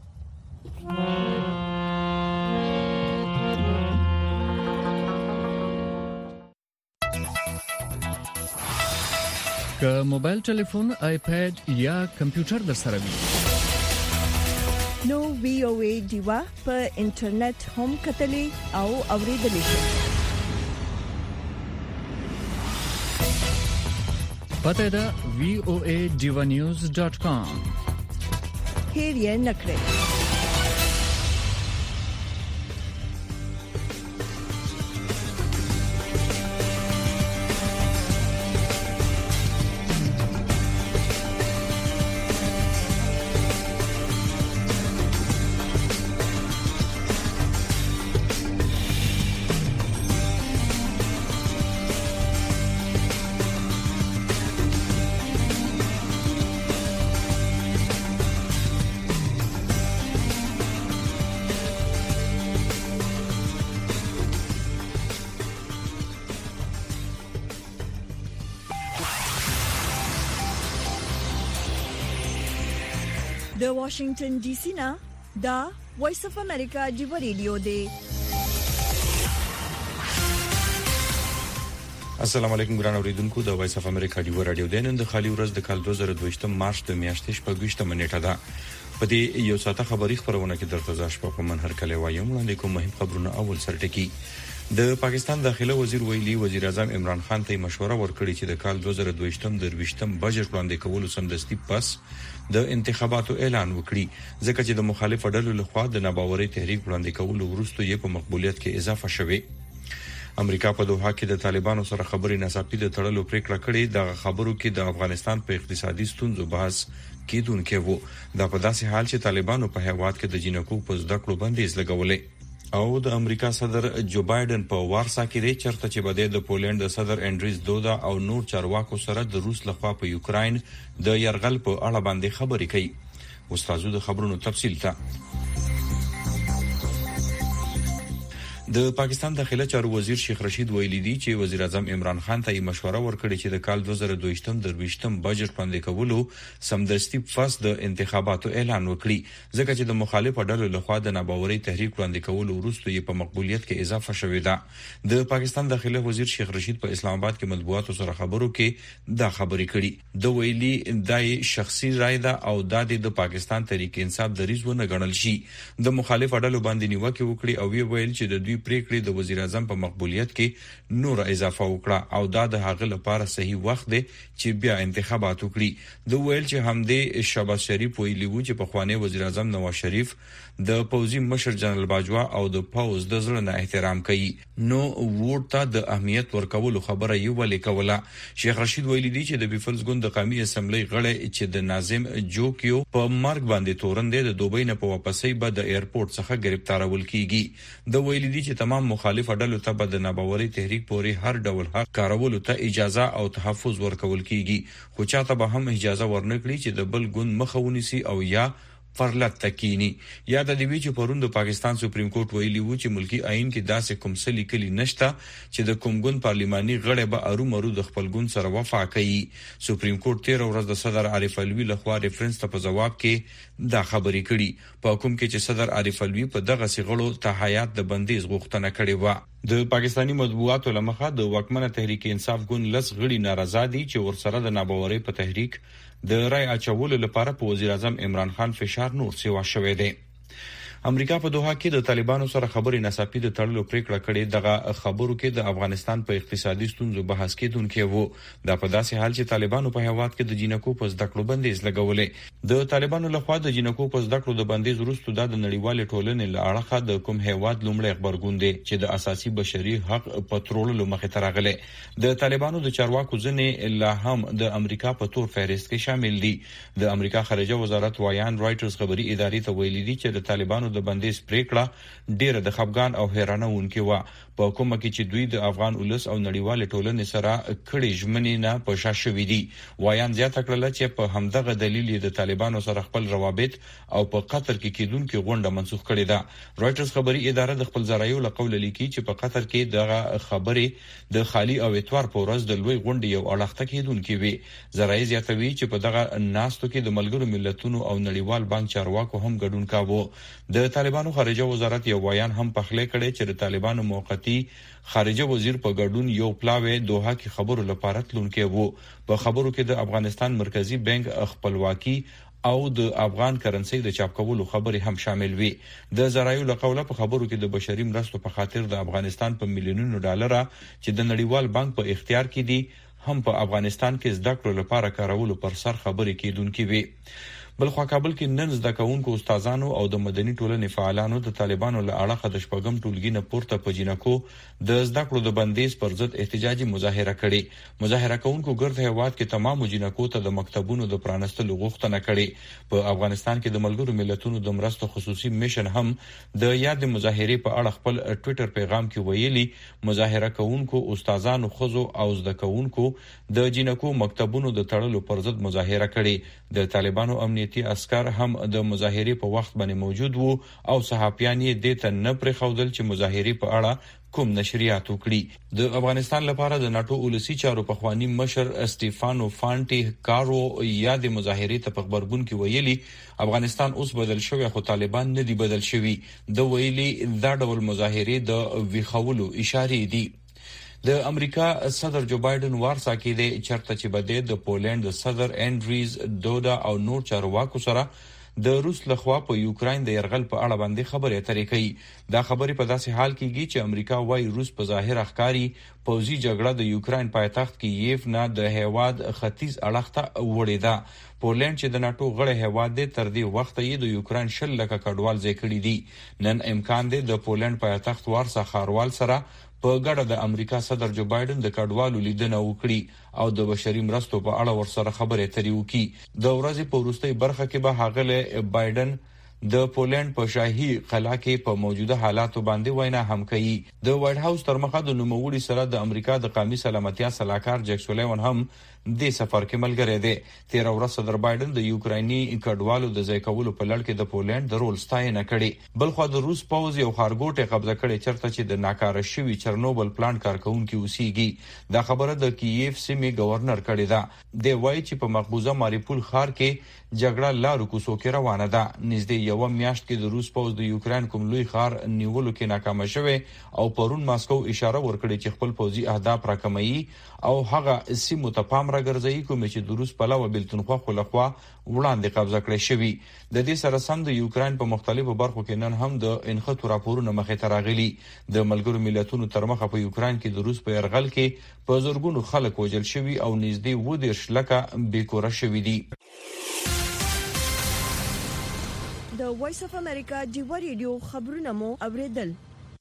که موبایل ټلیفون، آیپاد یا کمپیوټر در سره وي نو وی او ای دیوا په انټرنیټ هم کتلی او اوریدلی شئ. پته ده voanews.com. هیر یې نکړئ. د واشنگټن ډي سي نه دا وایس اف امریکا دی ریډیو دی. السلام علیکم ګران اوریدونکو، د وایس اف امریکا دی رادیو دینن د خالي ورځ د کال 2022 مارچ د میاشتې 28 منېټه ده. په دې یو ساعته خبري خبرونه کې درته ځاش په منهر کله وایم وړاندې کوم مهم خبرونه. اول سرټکی د پاکستان داخله وزیر ویلي وزیر اعظم عمران خان ته مشوره ورکړې چې د کال 2022 درويشتم بجټ وړاندې کولو سمدستي پس د انتخاباتو اعلان وکړي، ځکه چې د مخالف ډلو لخوا د ناباوري تحریک وړاندې کولو وروسته یې په مقبولیت کې اضافه شوه. امریکا په دوحه کې د طالبانو سره خبرې ناڅاپي د تړلو پریکړه کړې. د خبرو کې د افغانستان په اقتصادي ستونزو بحث کیدونکې وو. دا په داسې حال چې طالبانو په هیواد کې د جنکو په زده کړو بندیز لګولې. او د امریکا صدر جو بایدن په وارسا کې دی چرته چې بده د پولند د صدر انډریس دودا او نور چارواکو سره د روس لخوا په یوکراین د يرغل په اړه باندې خبرې کوي. استادو د خبرونو تفصیل ته د پاکستان داخله چارو وزیر شیخ رشید ویلي دی چې وزیر اعظم عمران خان ته مشوره ورکړې چې د کال 2022 درويشتم بجټ باندې کولو سمدستي پس د انتخاباتو اعلان وکړي، ځکه چې د مخالف ډلو لخوا د ناباوري تحریک وړاندې کولو وروسته یې په مقبولیت کې اضافه شوې ده. د پاکستان داخله وزیر شیخ رشید په اسلام آباد کې مطبوعاتو سره خبرو کې دا خبرې کړي. د ویلي دای شخصي رائے ده او د پاکستان تحریک انصاف دریځ ونه ګڼل شي. د مخالف ډلو باندې نیوکه وکړي او ویل چې د دوی پریکړې د وزیر اعظم په مقبولیت کې نور اضافه وکړه او دا د هغه لپاره صحیح وخت دی چې بیا انتخابات وکړي. د ویل چې همدې شهباز شریف ویلي وو چې په خوانی وزیر اعظم نواز شریف د پوزي مشر جنرال باجوا او د پوز د زړه نه احترام کوي، نو ووټ ته د اهمیت ورکولو خبره یې ولیکوله. شیخ رشید ویلي دی چې د پیپلز ګوند د قومي اسمبلی غړی چې د ناظم جوکیو په مرګ باندې تورن دی د دوبۍ نه په واپسۍ به د ایرپورټ څخه گرفتارول کیږي. د ویلي دی چې تمام مخالف ډلو ته به د ناباوري تحریک پورې هر ډول حق کارولو ته اجازه او تحفظ ورکول کیږي، خو چاته به هم اجازه ورنکړي چې د بل ګوند مخاوني سي او یا فرلت تکینی. یا د دې چې پرون د پاکستان سپریم کورټ ویلي وو چې ملکی آئین کې داسې کوم څه لیکلي نشته چې د کوم ګوند پارلماني غړي به ارومرو د خپل ګوند سره وفا کوي. سپریم کورټ 13 ورځ د صدر عارف الوی لخوا ریفرنس ته په جواب کې دا خبرې کړي، په کوم کې چې صدر عارف الوی په دغه سیغړو ته حیات د بندیز غوښتنه کړې و. د پاکستانی مطبوعاتو لمخه د واکمنه تحریک انصاف ګوند لس غړي ناراضه دي چې ورسره د ناباوري په تحریک د رای اچولو لپاره په وزیر اعظم عمران خان فشار نور سیوا شوی دی. امریکا په دوحه کې د طالبانو سره خبرې ناڅاپي د تړلو پریکړه کړې. دغه خبرو کې د افغانستان په اقتصادي ستونزو بحث کېدونکې وو. دا په داسې حال چې طالبانو په هیواد کې د جنکو په زده کړو بندیز لګولې. د طالبانو لخوا د جنکو په زده کړو د بندیز وروسته د نړیوال ټولنې له اړخه د کوم هیواد لومړی خبرګون دی چې د اساسي بشري حق پټرولولو مخې ته راغلی. د طالبانو د چارواکو ځنې لا هم د امریکا په تور فهرست کې شامل دي. د امریکا خارجه وزارت وایان رائټرز خبري ادارې ته ویلي دي چې د طالبانو د بندیز پریکړه ډیره د خفګان او حیرانونکې و، په کومه کې چې دوی د افغان ولس او نړیوال ټولنې سره کړي ژمنې نه پوښا شوې دي. وایان زیاته کړل چې په همدغه دلیل د طالبانو سره خپل روابط او په قطر کې کېدونکې غونډه منسوخ کړې ده. رائټرز خبري اداره د خپل ذرایو له قول لیکي چې په قطر کې دغه خبرې د خالی او اتوار په ورځ د لوی غونډې یو اړخته کېدونکې وي. ذرایع زیاتوي چې په دغه ناستو کې د ملګرو ملتونو او نړیوال بانک چارواکو هم ګډون کاوه. د طالبانو خارجه وزارت یو بیان هم پخلی کړي چې د طالبانو موقتی خارجه وزیر په ګډون یو پلاوی دوحه کې خبرو لپاره تلونکې وو. په خبرو کې د افغانستان مرکزی بانک خپلواکي او د افغان کرنسي د چاپ کولو خبرې هم شامل وي. د ذرایو له قوله په خبرو کې د بشري مرستو په خاطر د افغانستان په میلیونونو ډالر چې د نړیوال بانک په اختیار کې دي هم په افغانستان کې زده کړو لپاره کارولو پر سر خبرې کېدونکې وي. بلخوا کابل کې نن زده کوونکو استادانو او د مدني ټولنې فعالانو د طالبانو له اړخه د شپږم ټولګي نه پورته په جنکو د زده کړو د بندیز پر ضد احتجاجي مظاهره کړې. مظاهره کوونکو ګرد هیواد کې تمام جنکو ته د مکتبونو د پرانستلو غوښتنه کړې. په افغانستان کې د ملګرو ملتونو د مرستو خصوصي میشن هم د یاد مظاهره په اړه خپل ټوئیټر پیغام کې ویلي مظاهره کوونکو استادانو خزو او زده کوونکو د جنکو مکتبونو د تړلو پر ضد مظاهره کړې. د طالبانو امنیتي عسكر هم د مظاهره په وخت باندې موجود وو او صحافیان یې د ته نه پرې خودل چې مظاهره په اړه کوم نشریات وکړي. د افغانستان لپاره د ناتو اولسي چارو پخوانی مشر استيفانو فانټي کارو یاد مظاهره ته په خبرګون کې ویلي افغانستان اوس بدل شوی خو طالبان نه دي بدل شوی. د ویلي دا ډول مظاهره د ویخولو اشاره دي. د امریکا صدر جو بایدن وارسا کې د چرته چې بده د پولند صدر انډریز دودا او نور چارواکو سره د روس لخوا په یوکرين د يرغل په اړه باندې خبرې اترې کوي. دا خبرې په داسې حال کې چې امریکا وايي روس په ظاهر ښکاری پوځي جګړه د یوکرين پایتخت کیف نه د هیواد ختیځ اړخ ته وړې ده. پولند چې د ناتو غړی هیواد دی تر دې وخت یې د یوکرين 10 لک کډوال ځای کړی دي. نن امکان دی د پولند پایتخت وارسا ښاروال سره په ګډه د امریکا صدر جو بایدن د کډوالو لیدنه وکړي او د بشري مرستو په اړه ورسره خبرې اترې وکړي. د ورځې په وروستۍ برخه کې به هغه بایدن د پولند په شاهي قلعه کې په موجوده حالاتو باندې وینا هم کوي. د وایټ هاوس تر مخه د نوموړي سره د امریکا د قومي سلامتیا صلاحکار جک سولیوان هم د سفر کې ملګری دی. 13 ورځ صدر بایدن د یوکرایني کډوالو د ځای کولو په لړ کې د پولند د رول ستاینه کړې. بلخو د روس پوځ یو خارګوټه قبضه کړې چرته چې د ناکاره شوی چرنوبل پلانټ کارکونکو اوسېږي. دا خبره د کیف سیمې گورنر کړې ده. د وایي چې په مقبوضه ماریپول ښار کې جګړه لارو کوڅو کې روانه ده. نږدې یو میاشت کې د روس پوځ د یوکرين کوم لوی ښار نیولو کې ناکام شوه او پرون ماسکو اشاره ورکړې چې خپل پوځي اهداف راکموي او هغه سیمو ته پام راګرځي کوم چې د روس په لور بلتونخوا خلخوا وړاندې قبضه کړې شوی. د دې سره سم د یوکرين په مختلفو برخو کې نن هم د انخطو راپورونه مخې ته راغلي. د ملګرو ملتونو تر مخه په یوکرين کې د روس په يرغل کې په زورګونو خلک وژل شوی او نږدې 20 لکه بیکوره شوی دي. د وایس اف امریکا ډیوا ریډیو خبرونه مو اوریدل.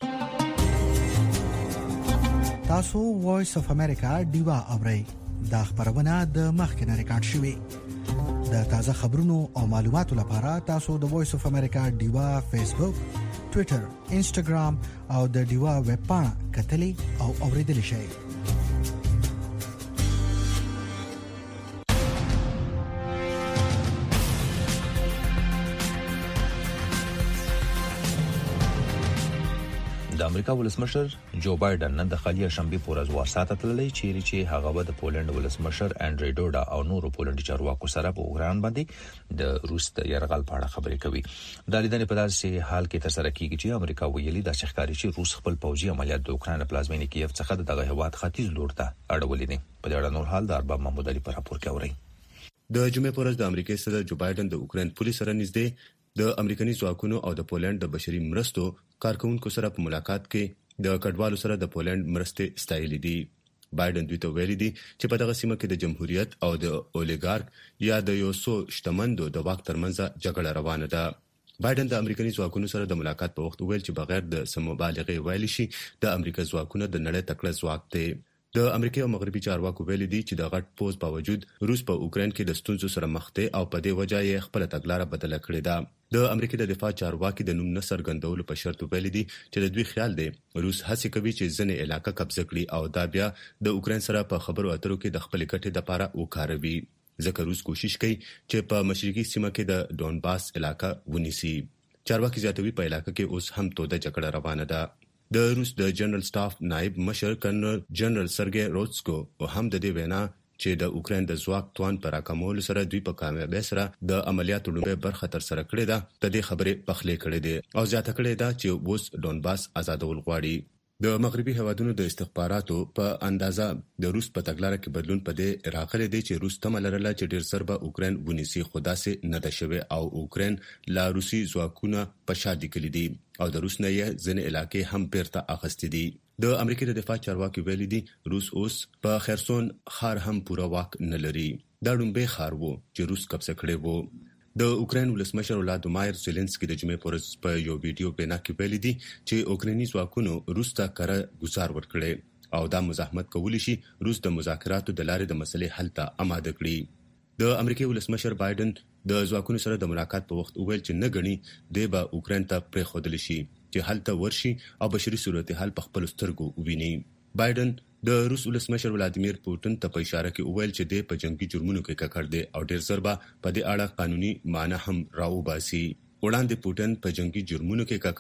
تاسو وایس اف امریکا ډیوا اورئ. دا خبرونه د مخکنه ریکارډ شوی. د تازه خبرونو او معلوماتو لپاره تاسو د وایس اف امریکا ډیوا فیسبوک، ټوئیټر، انسټاګرام او د ډیوا ویب پاڼه کتلی او اوریدل شئ. د امریکا ولسمشر جو بایدن نن د خالي شنبه پورز وارساته تللی چې هغه به د پولند ولسمشر انډری دوډا او نورو پولندي چارواکو سره په اوکران باندې د روس د يرغل په اړه خبرې کوي. د لیدنې په داسې حال کې تر سره کیږي چې امریکا ویلي د ښکاری چې روس خپل پوځي عملیات د اوکران پلازمینې کیف څخه دغه هواد ختیځ لور ته اړولې دي. په دې اړه نور حال د ارباب محمود علي په راپور کې اوري. د جمعې پر ورځ د امریکای صدر جو بایدن د اوکران پولیس سره نږدې د امریکایي ځواکونو او د پولند د بشري مرستو کارکونکو سره په ملاقات کې د کډوالو سره د پولند مرستې ستایلې دي. بایدن دوی ته ویلي دي چې په دغه سیمه کې د جمهوریت او د اولیګارک یا د یو څو شتمندو د واک ترمنځ جګړه روانه ده. بایدن د امریکایي ځواکونو سره د ملاقات په وخت ویل چې بغیر د سمبالغه ویل شي د امریکا ځواکونه د نړۍ تکړه ځواک دي. د امریکا او مغربي چارواکو ویلي دي چې د غټ پوز باوجود روس په اوکرين کې د ستونزو سره مخ دي او په دې وجه یې خپل تګلارې بدله کړې ده. د امریکا د دفاع چارواکي د نوم نصر غندولو په شرط ویلي دي چې د دوی خیال دی روس هڅه کوي چې ځنې علاقې قبضه کړي او دا بیا د اوکرين سره په خبرو اترو کې د خپل ګټې لپاره وکاروي. ځکه روس کوشش کوي چې په مشرقي سیمه کې د ډونباس علاقې ونیسي. چارواکي زیاتوي په علاقې کې اوس هم توده جګړه روانه ده. د روس د جنرال سټاف نائب مشر کرنل جنرال سرګي روتسکو هم د دې وینا چې د اوکرين د ځواک توان پر راکمول سره دوی په کامیابی سره د عملیاتو لومړی برخه تر سره کړې ده. د دې خبرې پخلې کړې ده او زیاته کړې ده چې اوس ډونباس آزادول غواړي. د مغربي هوادونو د استخباراتو په اندازه د روس په تګلارې کې بدلون پدې راغلی دی چې روس تمه لرله چې ډیر زر به اوکرين ونیسي خو داسې نه ده شوی او اوکرين لا روسي ځواکونه په شا دي کړي دي او د روس نه یې ځینې علاقې هم بیرته اخیستې دي. د امریکا د دفاع چارواکي ویلي دي روس اوس په خرسون ښار هم پوره واک نه لري. دا ډومبه ښار وو چې روس قبضه کړی وو. د اوکرين ولسمشر ولادیمیر زيلنسکي د جمعې پر ورځ په یو ویډیو بیان کې ویلي دي چې اوکريني ځواکونو روس ته کړه گزار ورکړي او دا مزاحمت کولی شي روس د مذاکراتو د لارې د مسلې حل ته آماده کړي. د امریکای ولسمشر بایدن د ځواکونو سره د ملاقات په وخت وویل چې نه غني د با اوکرين ته پریښودل شي چې حل ته ورشي او بشري صورتحال په خپل سترګو وویني. بایدن د روس ولسمشر ولادیمیر پوتین ته په اشاره کې وویل چې د په جنگي جرمونو کې ککړ دی او ډیر زر به په دې اړه قانوني معنی هم راوباسي. وړاندې پوتین په جنگي جرمونو کې ککړ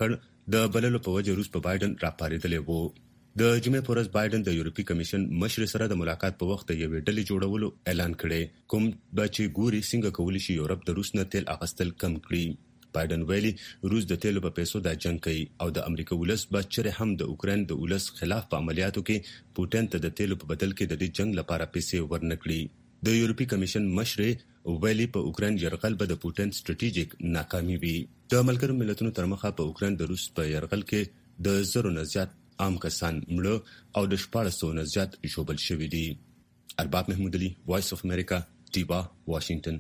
د بللو په وجه روس په بایدن راپاریدلی وو. د جمعې په ورځ بایدن د یورپی کمیشن مشر سره د ملاقات په وخت یو ډلې جوړولو اعلان کړي، کوم چې ګوري څنګه کولی شي یورپ د روس نه تیل اخیستل کم کړي. بایدن ویلي روس د تیلو په پیسو د جنگ کوي او د امریکا ولس به چیرې هم د اوکرين د ولس خلاف په عملیاتو کې پوټین ته د تیلو په بدل کې د دې جنگ لپاره پیسې ورنکړي. د یورپی کمیشن مشر ویلي په اوکرين يرغل به د پوټین سټریټیجیک ناکامي وي. د ملګرو ملتونو تر مخه په اوکرين د روس په يرغل کې د زرو نه زیات عام کسان مړه او د 1400 نه زیات ژوبل شوي دي. ارباب محمود علي، وایس اف امریکا، ډیوا، واشنگټن.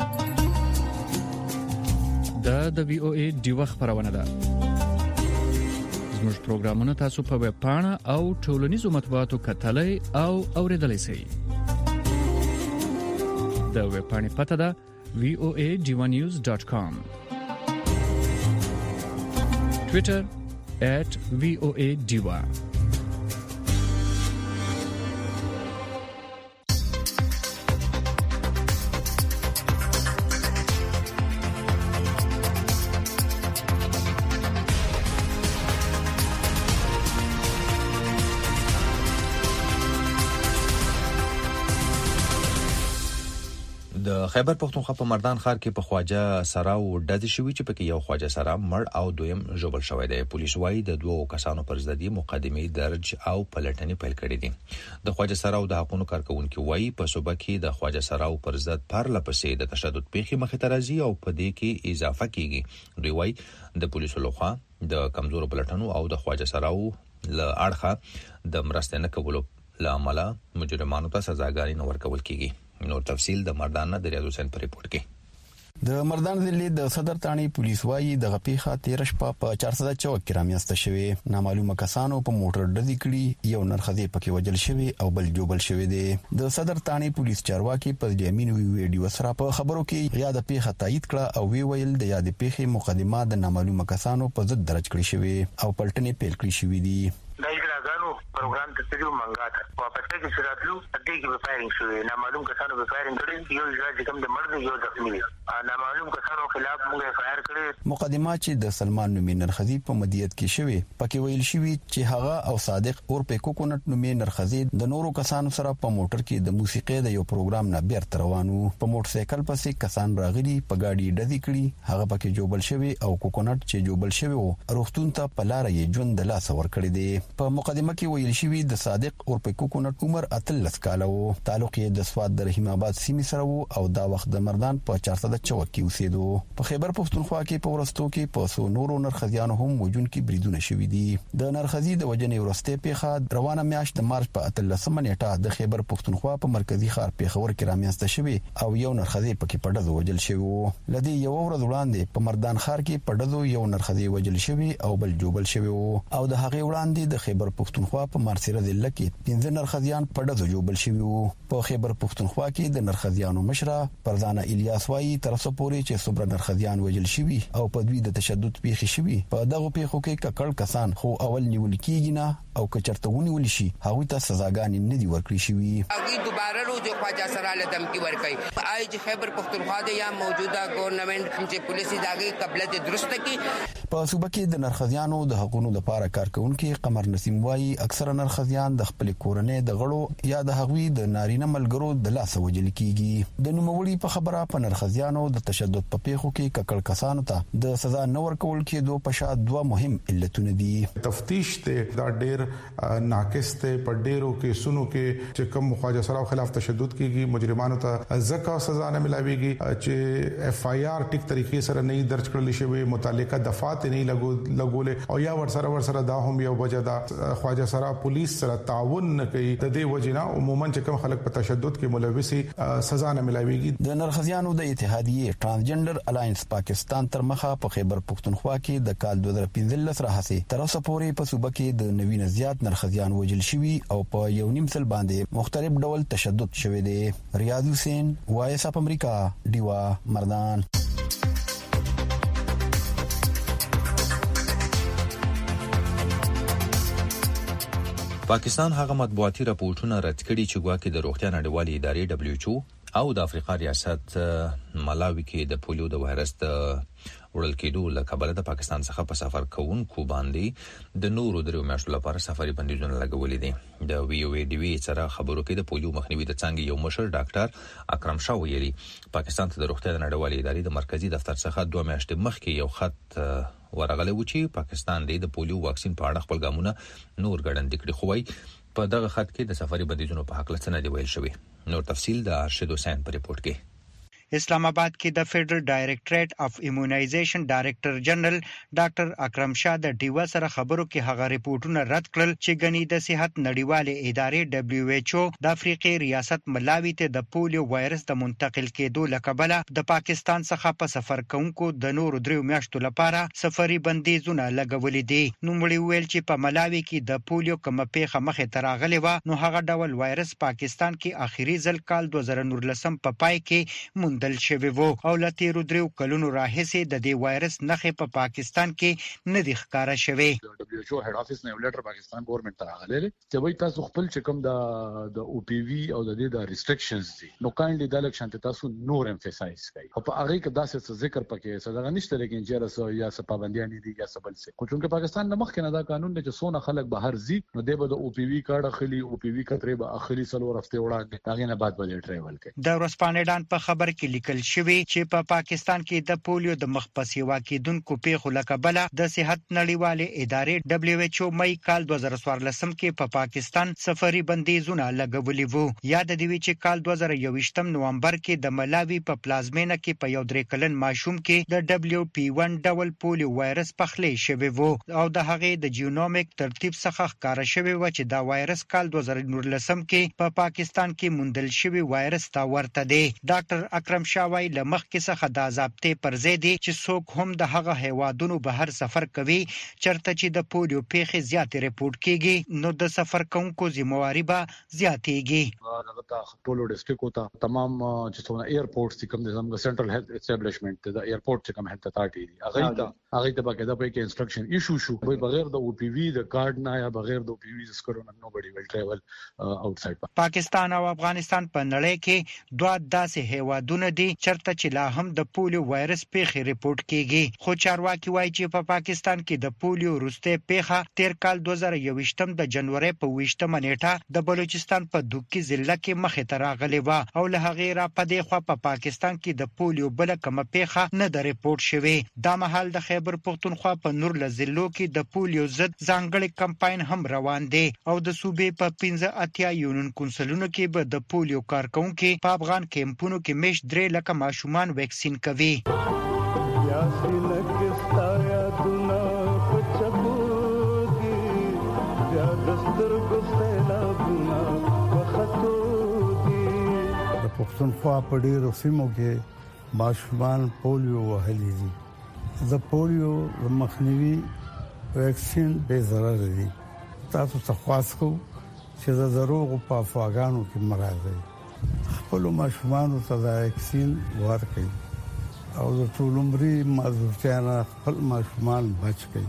د وی او ای ډیوا خبرونه ده. زموږ پروګرامونه تاسو په ویب پاڼه او ټولنیزو مطبوعاتو کتلای او اوریدلای شئ. د ویب پاڼې پته ده voadivanews.com. Twitter @VOA_Diva. د خیبر پختونخوا په مردان ښار کې په خواجه سراو ډزې شوې چې پکې یو خواجه سرا مړ او دویم ژوبل شوی دی. پولیس وايي د دوه کسانو پر ضد مقدمې درج او پلټنې پیل کړې دي. د خواجه سراو د حقوقو کارکونکو وايي په صوبه کې د خواجه سراو پر ضد پرله پسې د تشدد پیښې مخې ته راځي او په دې کې اضافه کیږي. دوی وايي د پولیسو لخوا د کمزورو پلټنو او د خواجه سراو له اړخه د مرستې نه کولو لامل مجرمانو ته سزاګانې نه ورکول کیږي. نور تفصیل د مردان نه د ریاض حسین پر ریپورت کې. د مردان ضلع د صدر تانی پولیس وايي د غپیخه 13 شپه په 404 کې رامیاسته شوی. نامعلومه کسانو په موټر ډزې کړي، یو نرخذي پکې وجل شوی او بل جوبل شوی دی. د صدر تانی پولیس چارواکي په یمین ویډیو سره په خبرو کې یاد پیښه تایید کړه او وی ویل د یاد پیښې مقدمه د نامعلومه کسانو په ضد درج کړی شوی او پلټنې پیل کړی شوی دی. پروګرام ته تیرو منګاته واپس کې شراتلو اته کې به فایرینګ شوی، نامعلوم کسانو به فایرینګ کړی، یو ځای کوم د مرد یو زخمی دی. نامعلوم کسانو خلاف موږ فایر کړی. مقدمه چې د سلمان نومي نرخذي په مدیریت کې شوی پکې ویل شوی چې هغه او صادق اور په کوکونټ نومي نرخذي د نورو کسانو سره په موټر کې د موسیقي د یو پروګرام نه بیرته روانو. په موټر سایکل پسې کسان راغلي، په گاډي ډزې کړي، هغه پکې جوبل شوی او کوکونټ چې جوبل شوی وو روغتون ته په لار یې ژوند د لاس ور کړی دی. په مقدمه کې ویل شوی د صادق اور په کوکونټ عمر 13 کال وو، تعلق یې د سواد د رحیم آباد سیمې سره وو او دا وخت د مردان په 404 کې اوسېدو. په خیبر پختونخوا کې په ورستو کې په سو نورو نرخذیانو هم وجون کې بریدونه شوي دي. د نرخذي د وجنې ورسته پیښه روانه میاشت د مارچ په 13 نیټه د خیبر پختونخوا په مرکزی ښار پیښور کې رامیاسته شوی او یو نرخذي پکې په ډزو وجل شوی وو. لدی یو ورځ وړاندې په مردان ښار کې په ډزو یو نرخذي وجل شوی او بل جوبل شوی وو او د هغې وړاندې د خیبر پختونخوا په مارسره ضلع کې 15 نرخذیان په ډزو جوبل شوی وو. په خیبر پختونخوا کې د نرخذیانو مشره پردانه الیاس وايي تر څو پورې چې صبر نرخذیان وجل شوی او په دوی د تشدد پیښې شوی په دغه پیښو کې ککړ کسان خو اول نیول کیږي نه او کچرته ونیول شي هغه ته سزاګانې نه دی ورکړي شوی. هغه دوباره روز خواجه سره له دمکی ورکړي آی چې خیبر پختونخوا د یا موجوده ګورنمنت چې پولیس داګه قبل د درست کی. په صوبه کې د نرخذیانو د حقوقو لپاره کارکونکو قمر نسیم وايي اکثره نرخذیان د خپل کورنۍ د غړو یا د هغوی د نارینه ملګرو د لاس وجل کیږي. د نوموړي په خبره په نرخذیانو د تشدد په پیښو کې ککړ کسانو ته د سزا نه ورکول کېدو په شا دوه مهم علتونه دي. تفتیش ته دا ډېر ناقص ته په ډېرو کیسونو کې چې کوم خواجه سراو خلاف تشدد کیږي مجرمانو ته ځکه سزا نه ملاويږي چې اف آی آر ټیک طریقې سره نه درج کړل شوی، متعلقه دفعات نه لګولې او یا ورسره دا هم یو وجه ده خواجه سرا پولیس سره تعاون نه کوي. د دې وجنه عموما چې کوم خلک په تشدد کې ملوثي سزا نه ملاويږي. د نرخذیانو د اتحادیه ترانسجندر الاینس پاکستان تر مخه په خیبر پختونخوا کې د کال 2015 راهسي تر اوسه پورې په صوبه کې د 90 زیات نرخذیان وجل شوي او په یو نیم سل باندې مختلف ډول تشدد شوی دی. ریاض حسین، وایس اف امریکا، ډیوا، مردان. پاکستان هغه مطبوعاتي راپورټونه رد کړي چې ګواکې د روغتیا نړیوالې ادارې WHO او د افریقا ریاست ملاوي کې د پولیو د وایرس د وړل کېدو لکه د پاکستان څخه په سفر کوونکو باندې د نورو درو میاشتو لپاره سفري بندیزونه لګولې دي. د وی او ای ډي وی سره خبرو کې د پولیو مخنیوي د څنګه یو مشر ډاکټر اکرم شاه ویلي پاکستان ته د روغتیا د نړیوالې ادارې د مرکزی دفتر څخه 2 میاشتې مخکې یو خط ورغلی و چې پاکستان د پولیو واکسین په اړه خپل ګامونه نور ګړندې کړي، خو په دغه خط کې د سفري بندیزونو په حق لڅ نه دی ویل شوی. نور تفصیل د ارشد حسین په ریپورت کې. اسلام آباد کې د فدرل ډایریکټریټ اف ایمونایزیشن ډایریکټر جنرال ډاکټر اکرم شاه د ډیوا سره خبرو کې هغه ریپورتونه رد کړل چې غني د صحت نړیوالې ادارې دبليو ایچ او د افریقای ریاست ملاوي ته د پولیو وایرس د منتقل کېدو لکبله د پاکستان څخه په سفر کوونکو د نورو درو میاشتو لپاره سفري بندیزونه لګولې دي. نو مړي ویل چې په ملاوي کې د پولیو کومه پیښه مخه تراغلې و، نو هغه ډول وایرس پاکستان کې اخیری ځل کال 2019 په پای کې دل شوی وو او لتیرو درو کلونو راهسه د دې وایرس نخې په پاکستان کې نه دی ښکارا شوی. دبليو ایچ او هډ افیس نه لیټر پاکستان ګورنمنت ته راغلی چې وایي تاسو خپل چکم د او پی وی او د دې د ریستریکشنز دي، نو کایندلی د الیکشن ته تاسو نور امفسایز کړئ. په هغه کې داسې ذکر پکې څه نشته، لیکن چې یا څه پابندیاں دي یا څه بل څه، خو چې پاکستان د مخ کې نه دا قانون دی چې څونه خلک بهر زی نو د او پی وی کارت اخلي، او پی وی کترې به اخلي څلور هفته وړاندې هغه نه بعد به ټریول کوي. د ورسپانډان په خبر کې لیکل شوی چې په پاکستان کې د پولیو د مخپسې واکیدونکو پیښو لکبله د صحت نړیوالې ادارې دبليو ایچ او مې کال 2014 کې په پاکستان سفري بندیزونه لګولي وو. یاد دی چې کال 2021 نومبر کې د ملاوي په پلازمینه کې په یو 3 کلن ماشوم کې د دبليو پی 1 ډول پولیو وایرس پخلې شوی وو او د هغې د جینومیک ترتیب څخه ښکارا شوی و چې دا وایرس کال 2019 کې په پاکستان کې موندل شوی وایرس تا ورته دی. ډاکټر اکرم شاه وايي لمخکې څخه د ضابطې پر ضد چې څوک هم د هغه هیوادونو بهر سفر کوي چرته چې د پولیو پیښې زیاتې ریپورت کیږي نو د سفر کوونکو ذمہواری به زیاتېږي. هغه ټولو ډیسټریکټ ته تمام چې څونه ایرپورټس کوم د زموږ سنټرل هیلث اسټابلیشمنت د ایرپورټ کوم هیلث اتارټي دي هغه ته باقاعده په کې انسټرکشن ایشو شو وي بغیر د او پی وی د کارت نه یا بغیر د او پی وی سکرو نه نوبډي ویل ټریول آوټساید. پاکستان او افغانستان په نړۍ کې دوه داسې هیوادونه دي چرته چې لا هم د پولیو وایرس پیښې ریپورت کیږي، خو چارواکي وایي چې په پاکستان کې د پولیو وروسته پیښه تیر کال 2021 د جنوري په 20 نیټه د بلوچستان په دوکي ضلع کې مخه ته راغلې و او له هغې را پدې خو په پاکستان کې د پولیو بل کومه پیښه نه د ریپورت شوی. دا مهال د خیبر پختونخوا په نور لزلو کې د پولیو ضد ځانګړي کمپاین هم روان دی او د صوبې په 15 یونین کونسلونو کې به د پولیو کارکونکو په افغان کیمپونو کې مش 3 لک ماشومان ویکسین کوي. د پښتونخوا په ډیرو سیمو کې ماشومان پولیو وهلي دي. د پولیو مخنیوي ویکسین به ضرر دي. تاسو ته خواست کوم چې د دروغ په افواګانو کې مراد خپل ماشومان ته د ویکسین ورکړي او د ټول عمري معذورتیا نه خپل ماشومان بچ کړي.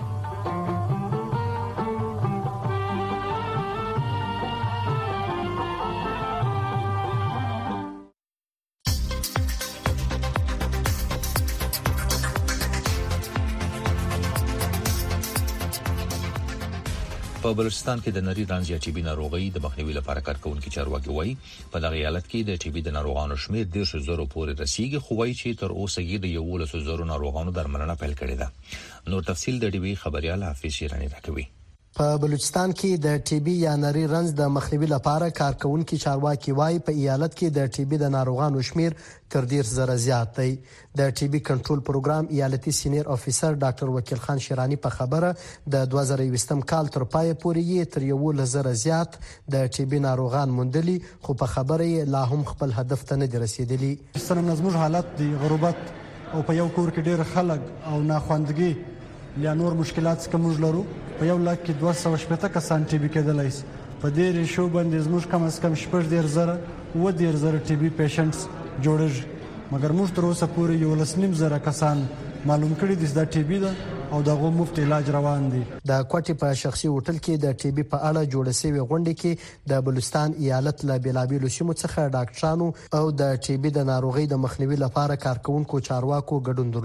په بلوچستان کې د نری رنځ یا ټي بي ناروغي د مخنیوي لپاره کارکونکو چارواکي وایي په دغه حالت کې د ټي بي د ناروغانو شمېر 10,000 پورې رسیدي، خو وایي چې تر اوسه یې د 11,000 ناروغانو درملنه پیل کړې ده. نور تفصیل د ډي بي خبريال حافظ شیرانی راکوي. په بلوچستان کې د ټي بي یا نری رنځ د مخنیوي لپاره کارکونکو چارواکي وایي په ایالت کې د ټي بي د ناروغانو شمیر تر 10,000 زیات دی. د ټي بي کنټرول پروګرام ایالتي سینیر افیسر ډاکټر وکیل خان شیرانی په خبره د 2020 کال تر پای پورې یې تر 11,000 زیات د ټي بي ناروغان موندلي، خو په خبره یې لا هم خپل هدف ته نه دي رسیدلي. څنګه زموږ حالت دی غربت او په یو کور کې ډېر خلک او ناخواندګي یا نور مشکلات څخه موږ لرو. په یو لک کې 280 کسان ټي بي کېدلای شي. په دې ریشو باندې زموږ کم از کم 10,000 ټي بي پیشنټس جوړیږي، مګر موږ تر اوسه پورې 1,900 کسان معلوم کړي دي چې دا ټي بي ده او دغه مفت علاج روان دي. د کوټې په شخصي هوټل کې د ټي بي په اړه جوړ شوی غونډه کې د بلوچستان ایالت له بلابیلو سیمو څخه ډاکټرانو او د ټي بي د ناروغي د مخنیوي لپاره کارکونکو چارواکو ګډون درلود.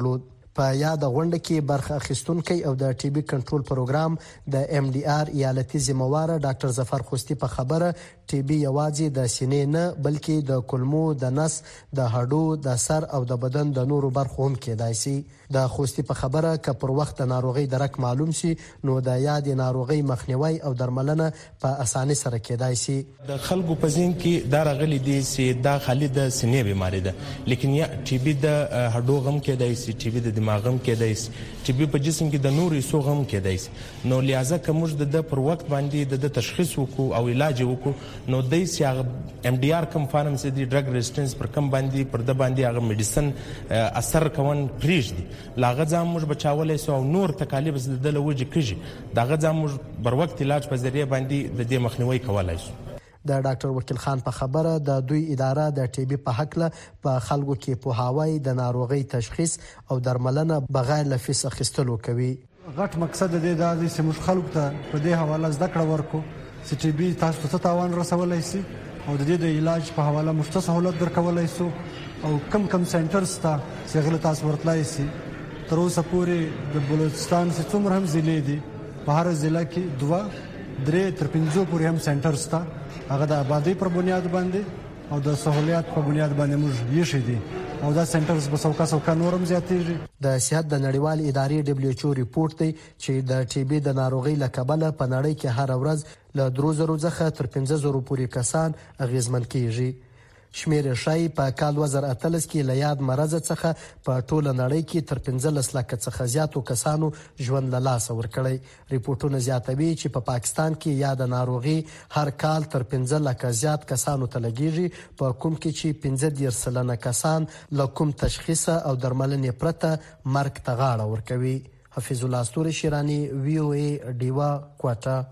په یاد غونډه کې برخه اخیستونکي او د ټي بي کنټرول پروګرام د ام ډي آر ایالتي ذمہوار ډاکټر ظفر خوستی په خبره ټي بي یوازې د سینې نه بلکې د کولمو، د نس، د هډو، د سر او د بدن د نورو برخو هم کېدای شي. د خوستی په خبره که پر وخت ناروغي درک معلوم شي نو د یاد ناروغي مخنیوي او درملنه په اسانۍ سره کېدای شي. د خلکو په ذهن کې دا راغلي دي چې دا خالي د سینې بیماری ده، لیکن یا ټي بي د هډو غم کېدای شي، ټي بي د دماغ غم کېدای شي، ټي بي په جسم کې د نورو حصو غم کېدای شي. نو لہذا که موږ د پر وخت باندې د تشخیص وکړو او علاج وکړو نو د ام ډي آر کم فارمسي دی ډرګ ریزسټنس پر کم باندې پر د باندې هغه میډیسن اثر کون پریږدي لاغه ځم موږ بچاولای سو او نور تکالیف د لوجي کیږي دغه ځم موږ بر وخت علاج په ذریعہ باندې د دې مخنیوي کولای شو. د ډاکټر وکیل خان په خبره د دوی اداره د ټي بي په حق له په خلکو کې پوهاوی د ناروغي تشخیص او درملنه بغیر له فیس اخیستلو کوي. غټ مقصد د دې د سیمه خلکو ته په دې حواله زده کړه ورکو چې ټي بي تاسو ته تاوان رسولای شي او د دې د علاج په حواله مشخص سہولت درکولای شي او کم سنټرز ته چې غل تاسو ورتلای شي. تر اوسه پورې د بلوچستان څخه څومره هم ضلع دي په هر ضلع کې 2-3 تر 5 پورې هم سنټرز ته هغه د آبادی پر بنیاد باندې او د سہولیات په بنیاد باندې موږ یې شې دي او دا سنټرز به څوکا نورم زیاتېږي. د صحت د نړیوال ادارې دبليو ایچ او ریپورت دی چې د ټي بي د ناروغي له کبله په نړۍ کې هر ورځ له 3000 څخه تر 5000 پورې کسان اغیزمن کیږي. شمیر شای په کال 2018 کې له یاد مرض څخه په ټوله نړۍ کې تر 15 لک څخه زیاتو کسانو ژوند له لاسه ورکړی. ریپورتونه زیاتوي چې په پاکستان کې یاد ناروغي هر کال تر 15 لک زیات کسانو ته لګیږي، په کوم کې چې 15% کسان له کوم تشخیص او درملنې پرته مرګ ته غاړه ورکوي. حفیظ الله استوري شیرانی وی او ای ډیوا کوټا.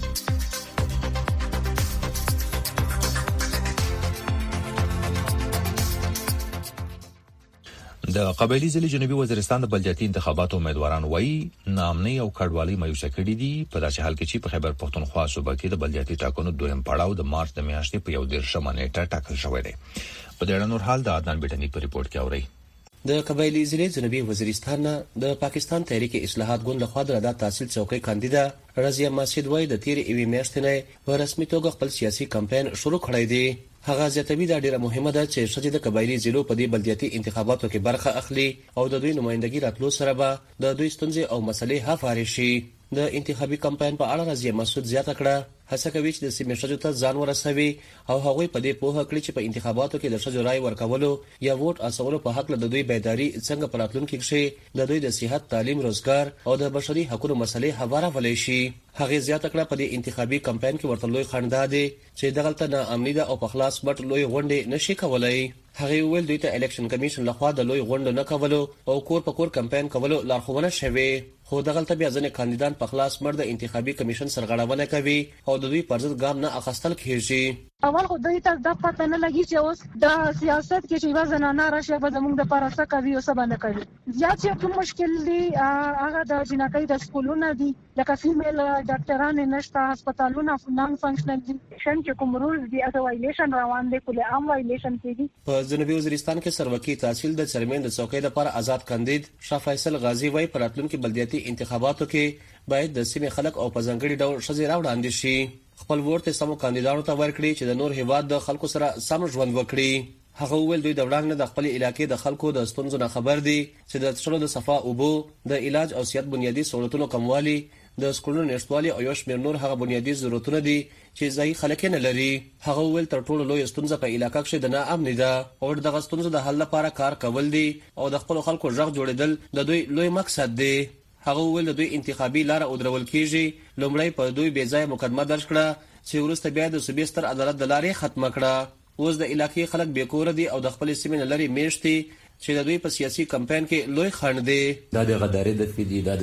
د قبایلی ضلع جنوبي وزیرستان د بلدیاتي انتخاباتو امیدواران وایي ناامنۍ او کډوالۍ مایوسه کړي دي په داسې حال کې چې په خیبر پښتونخوا صوبه کې د بلدیاتي ټاکنو دویم پړاو د مارچ د میاشتې په 11 نیټه ټاکل شوی دی. په دې اړه نور حال د عدنان بیٹنی په ریپورت کې اوري. د قبایلی ضلع جنوبي وزیرستان د پاکستان تحریک اصلاحات ګوند لخوا د رضا تحصیل چوکۍ کاندیدا رضیه مسجد وای د تیر ایوي میاشتې نه په رسمي توګه خپل سیاسي کمپاین شروع کړی دی. هغه ځتوی دا ډیره مهمه ده چې شجاع د قبایلی ضلعو په دې بلدیاتي انتخاباتو کې برخه اخلي او د دوی نمائندګي راتلو سره به د دوی ستونزې او مسلې حل شي. د انتخابي کمپاین په اړه رضیه مسعود زیاته کړه هڅه کوي چې د سیمې شجاع ته ځان ورسوي او هغوی په دې پوهه کړي چې په انتخاباتو کې د شجاع رائے ورکولو یا ووټ اچولو په حق له د دوی بیداری څنګه په راتلونکي کې د دوی د صحت، تعلیم، روزګار او د بشري حقوقو مسلې هوارولای شي. هغه زیاته کړه په دې انتخابي کمپاین کې ورته لوی خنډ دی چې دغلته ناامني ده او په خلاص بټ لوی غونډې نشي کولای. هغه ویل دوی ته الیکشن کمیشن لخوا د لوی غونډو نه کولو او کور په کور کمپاین کولو لارښوونه شوه، خو دغلته بیا ځنې کاندیدان په خلاص مرده انتخابي کمیشن سرغړونه کوي او د دوی پر ضد ګام نه اخیستل کیږي. اول خو دوی ته د پته نه لګي چې اوس د سیاست کې چې وزن نه راشي به زموږ د پارسه کوي او سبا نه کوي. زیات چې کوم مشکل دی هغه د جنکۍ د سکولونو دي، لکه فیمیل ډاکټرانو نشته، هسپتالونه نان فنکشنل دي، چې کوم رولز دي اته وایلیشن روان دي، کله عام وایلیشن کیږي. په جنوبي وزیرستان کې سروکی تحصیل د چیرمن د څوکۍ لپاره آزاد کاندید شاه فیصل غازی وای پر راتلونکي بلدیاتي انتخاباتو کې باید د سیمې خلک او په ځانګړي ډول شذې راوړاندې شي، خپل ورته سمو کاندیدانو ته ورکړي چې د نور هیواد د خلکو سره سم ژوند وکړي. هغه ویل دوی د وړاندې د خپل علاقې د خلکو د ستونزو نه خبر دي چې د څړو د صفا اوبو، د علاج او صحت بنیادی سہولتونو کموالی، د سکولونو نشټوالي او یو شمېر نور هغه بنیادی ضرورتونه دي چې ځای خلک نه لري. هغه ویل تر ټولو لوی ستونزه په علاقې کې د ناامنۍ ده او دغه ستونزو د حل لپاره کار کول دي او د خپل خلکو ژغ جوړیدل د دوی لوی مقصد دی. هغه ویل دوی انتخابي لار او درول کیږي، لومړی په دوی بې ځای مقدمه درج کړه چې وروسته بیا د صوبې ستر عدالت د لارې ختمه کړه. اوس د علاقې خلک بې کور دي او د خپل سیمې نه لري میشتي چې د دوی په سیاسي کمپاین کې لوی خنډ دی. دا د غداري د فدی د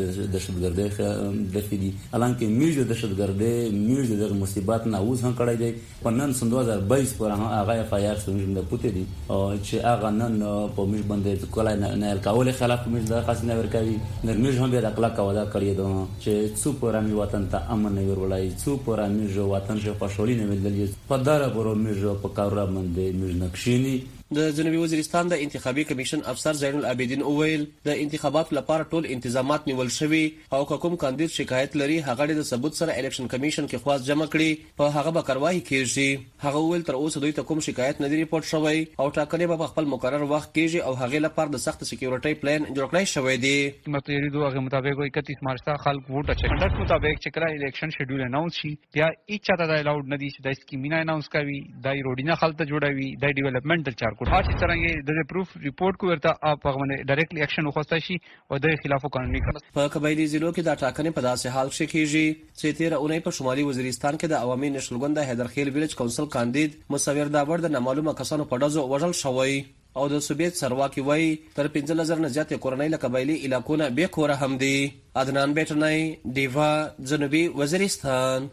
دهشتګردۍ د فدی الان کې میج د دهشتګردۍ میج د مصیبات نه اوس هم کړی دی. په نن 2022 پر هغه فایار سونج د پوتې دي چې هغه نن په میج باندې کولای نه الکول خلاف میج د خاص نه ورکوي نن میج هم د اخلاق ودا کړی دی چې څو پرامي وطن ته امن نه ورولای، څو پرامي وطن چې خوشحالي نه ملي په دار برو میج په کار باندې میج نقشینی. د جنوبي وزیرستان د انتخابي کمیشن افسر زین العابدین اویل د انتخاباتو لپاره ټول انتظامات نیول شوي او کوم کاندید شکایت لري هغه د ثبوت سره الیکشن کمیشن کې خواست جمع کړي په هغه به کارواهي کیږي. هغه ویل تر اوسه دوی ته کوم شکایت نه دی ریپورت شوی او ټاکنې به په خپل مقرر وخت کیږي او هغه لپاره د سخت سکیورټي پلان جوړ کړی شوی دی. متری دوه مطابق 31 مارچ ته خلک ووټ اچي کنډکټ مطابق چې کله الیکشن شیډول اناونس شي بیا هیڅ چاته دا الاود نه دي چې د سکیمینه اناونس کوي دای روډینا خلک جوړوي دای ډیولپمنټل چارکوټ هر څه څنګه د پروف ریپورت کو ورته اپ غوونه ډایرکټلی اکشن وخوسته شي او د خلاف قانوني په قبایلی ضلعو کې دا ټاکنې په داسې حال کې کیږي چې 13 اونۍ په شمالي وزیرستان کې د عوامي نشل ګوند حیدرخیل ویلج کونسل کاندید مصور داور د نامعلومه کسانو په ډزو وژل شوی او د سوبیت سرواکي وای تر 15,000 نه زیات کورنۍ له قبایلی علاقو نه به کوره هم دي. عدنان بیٹنای دیوا جنوبي وزیرستان.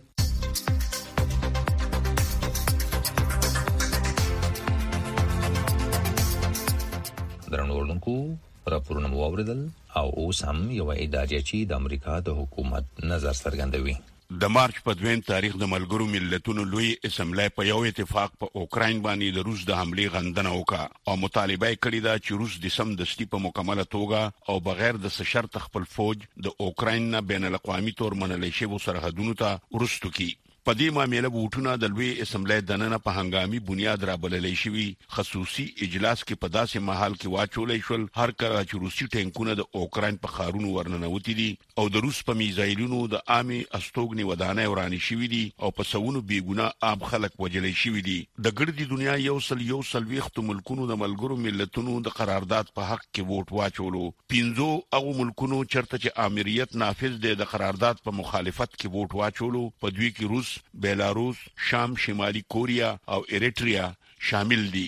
درنو اوردونکو راپورونه واوریدل او اوس هم یو ادارې چې د امریکا د حکومت نظر څرګندوي. د مارچ په 2 تاریخ د ملګرو ملتونو لوی اسمبلی په یو اتفاق په اوکراین باندې د روس د حملې غندنه وکړه او مطالبه کړې ده چې روس د سمدستي په مکمله توګه او بغیر د شرط خپل فوج د اوکراین نه بین الاقوامي تور منلې شوی سرحدونو ته ورستو کی. په دې معاملې بوټونه د لوی اسمبلی دننه په هنګامي بنیاد را بللې شوی خصوصي اجلاس کې په داسې محل کې واچولې شول هر کله چې روسي ټینکونه د اوکراین په خارونو ورننوتي دي او د روس په میزایلونو د عامي استوګنې ودانۍ ورانې شوی دي او په سونو بیګونه عام خلک وجلې شوی دي. د ګردي دنیا یو سل ویختو ملکونو د ملګرو ملتونو د قرارداد په حق کې ووټ واچولو. 15 هغه ملکونو چرته چې امریت نافذ دي د قرارداد په مخالفت کې ووټ واچولو. په دوی کې روس، بیلاروس، شام، شمالي کوریا او ایریټریا شامل دي.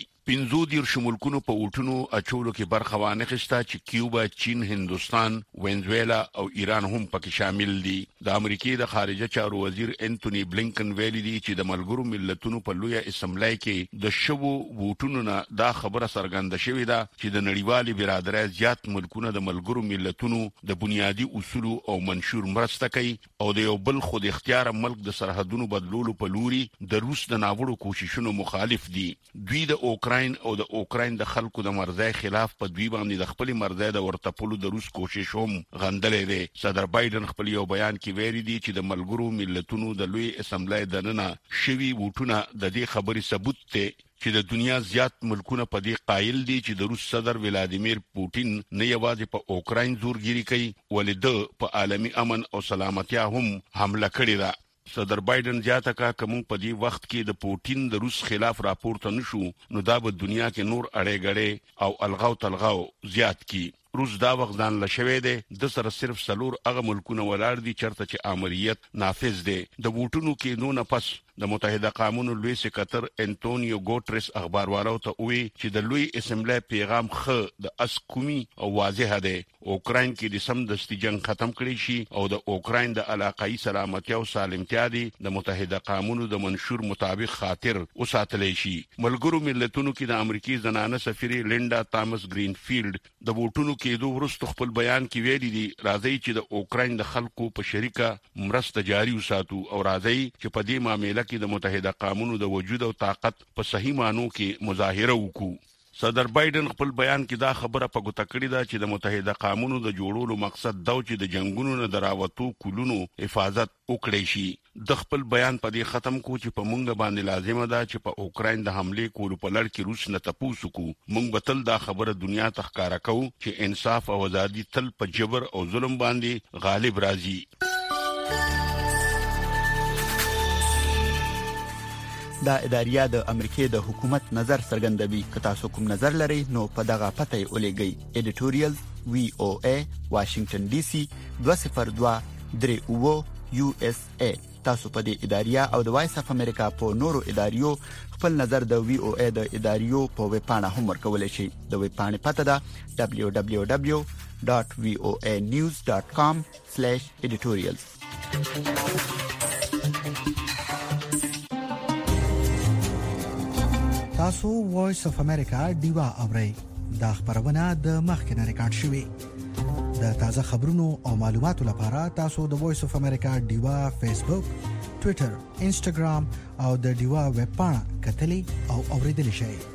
15 ملکونو په وټونو اچولو کې برخه وانخسته چې کیوبا، چین، هندستان، وینزویلا او ایران هم پکې شامل دي. د امریکای د خارجه چارو وزیر انټونی بلینکن ویلي دی چې د ملګرو ملتونو په لوی اسمبلی کې د شوو وټونو نه دا خبره څرګنده شوې ده چې د نړیوالې برادرۍ زیات ملکونه د ملګرو ملتونو د بنیادی اصول او منشور مرسته کوي او د یو بل خود اختیار ملک د سرحدونو بدلولو په لوري د روس د ناوړو کوششونو مخالف دي. دوی د او د اوکراین د خلکو د مرزای خلاف په دوی باندې د خپل مرزای د ورتپلو د روس کوشش هم غندلې دي. صدر بایدن خپل یو بیان کې ویلي دی چې د ملګرو ملتونو د لوی اسمبلی دننه شوی وټونه د دې خبرې ثبوت دی چې د دنیا زیات ملکونه په دې قایل دي چې د روس صدر ولادیمیر پوتین نه یوازې په اوکراین زورګيري کوي ولې په عالمي امن او سلامتیا هم حمله کړې ده. صدر بایدن زیاته کا کوم په دې وخت کې د پوتین د روس خلاف راپورته نشو نو دا په دنیا کې نور اړې غړې او الغاو تلغاو زیات کی. روس دا وخت ځان لشوي دي د سره صرف سلور هغه ملکونه ولاړ دي چرته چې امریت نافذ دي. د ووټونو کې نو نه پس د متحده قومونو لوی سکرټر انټونیو ګوټریس اخباروالو ته وی چې د لوی اسمبلی پیغام خ د اسکومي او واضح ده اوکراین کې د سمدستي جنگ ختم کړي شي او د اوکراین د علاقائی سلامتی او سالمتیا دي د متحده قومونو د منشور مطابق خاطر وساتلې شي. ملګرو ملتونو کې د امریکای زنانه سفیر لینډا تامس گرینفیلد د ووټونو کې دوه ورستو خپل بیان کې ویلي دي راځي چې د اوکراین د خلکو په شریکه مرسته جاري وساتو او راځي چې په دې معاملې کې د متحده قومونو د وجود او طاقت په صحیح مانو کې مظاهره وکړو. صدر بایدن خپل بیان کې دا خبره په ګوته کړې ده چې د متحده قومونو د جوړولو مقصد دا چې د جنگونو نه دراوتو کولونو حفاظت وکړي شي. د خپل بیان په دې ختم کو چې په مونږ باندې لازمه ده چې په اوکراین د حمله کولو په لړ کې روس نه تپوسو کو. مونږ به تل دا خبره دنیا ته ښکارا کوو چې انصاف او ازادي تل په جبر او ظلم باندې غالب راځي. دا اداریا د امریکای د حکومت نظر څرګندوي. که تاسو کوم نظر لرئ نو په دغه پته یې ولېږئ. ایډیټوریال VOA واشنگټن ډي سي 202 USA. تاسو په دې اداریا او د وایس اف امریکا په نورو اداریو خپل نظر د VOA د اداریو په ویب پاڼه هم ورکولی شئ. د ویب پاڼې پته ده www.voanews.com/editorials. تاسو وایس اف امریکا دیوا اورئ. دا خبرونه د مخکنه ریکارډ شوې. د تازه خبرونو او معلوماتو لپاره تاسو د وایس اف امریکا دیوا فیسبوک، ټوئیټر، انسټاګرام او د دیوا ویب پاڼه کتلی او اوریدلی شئ.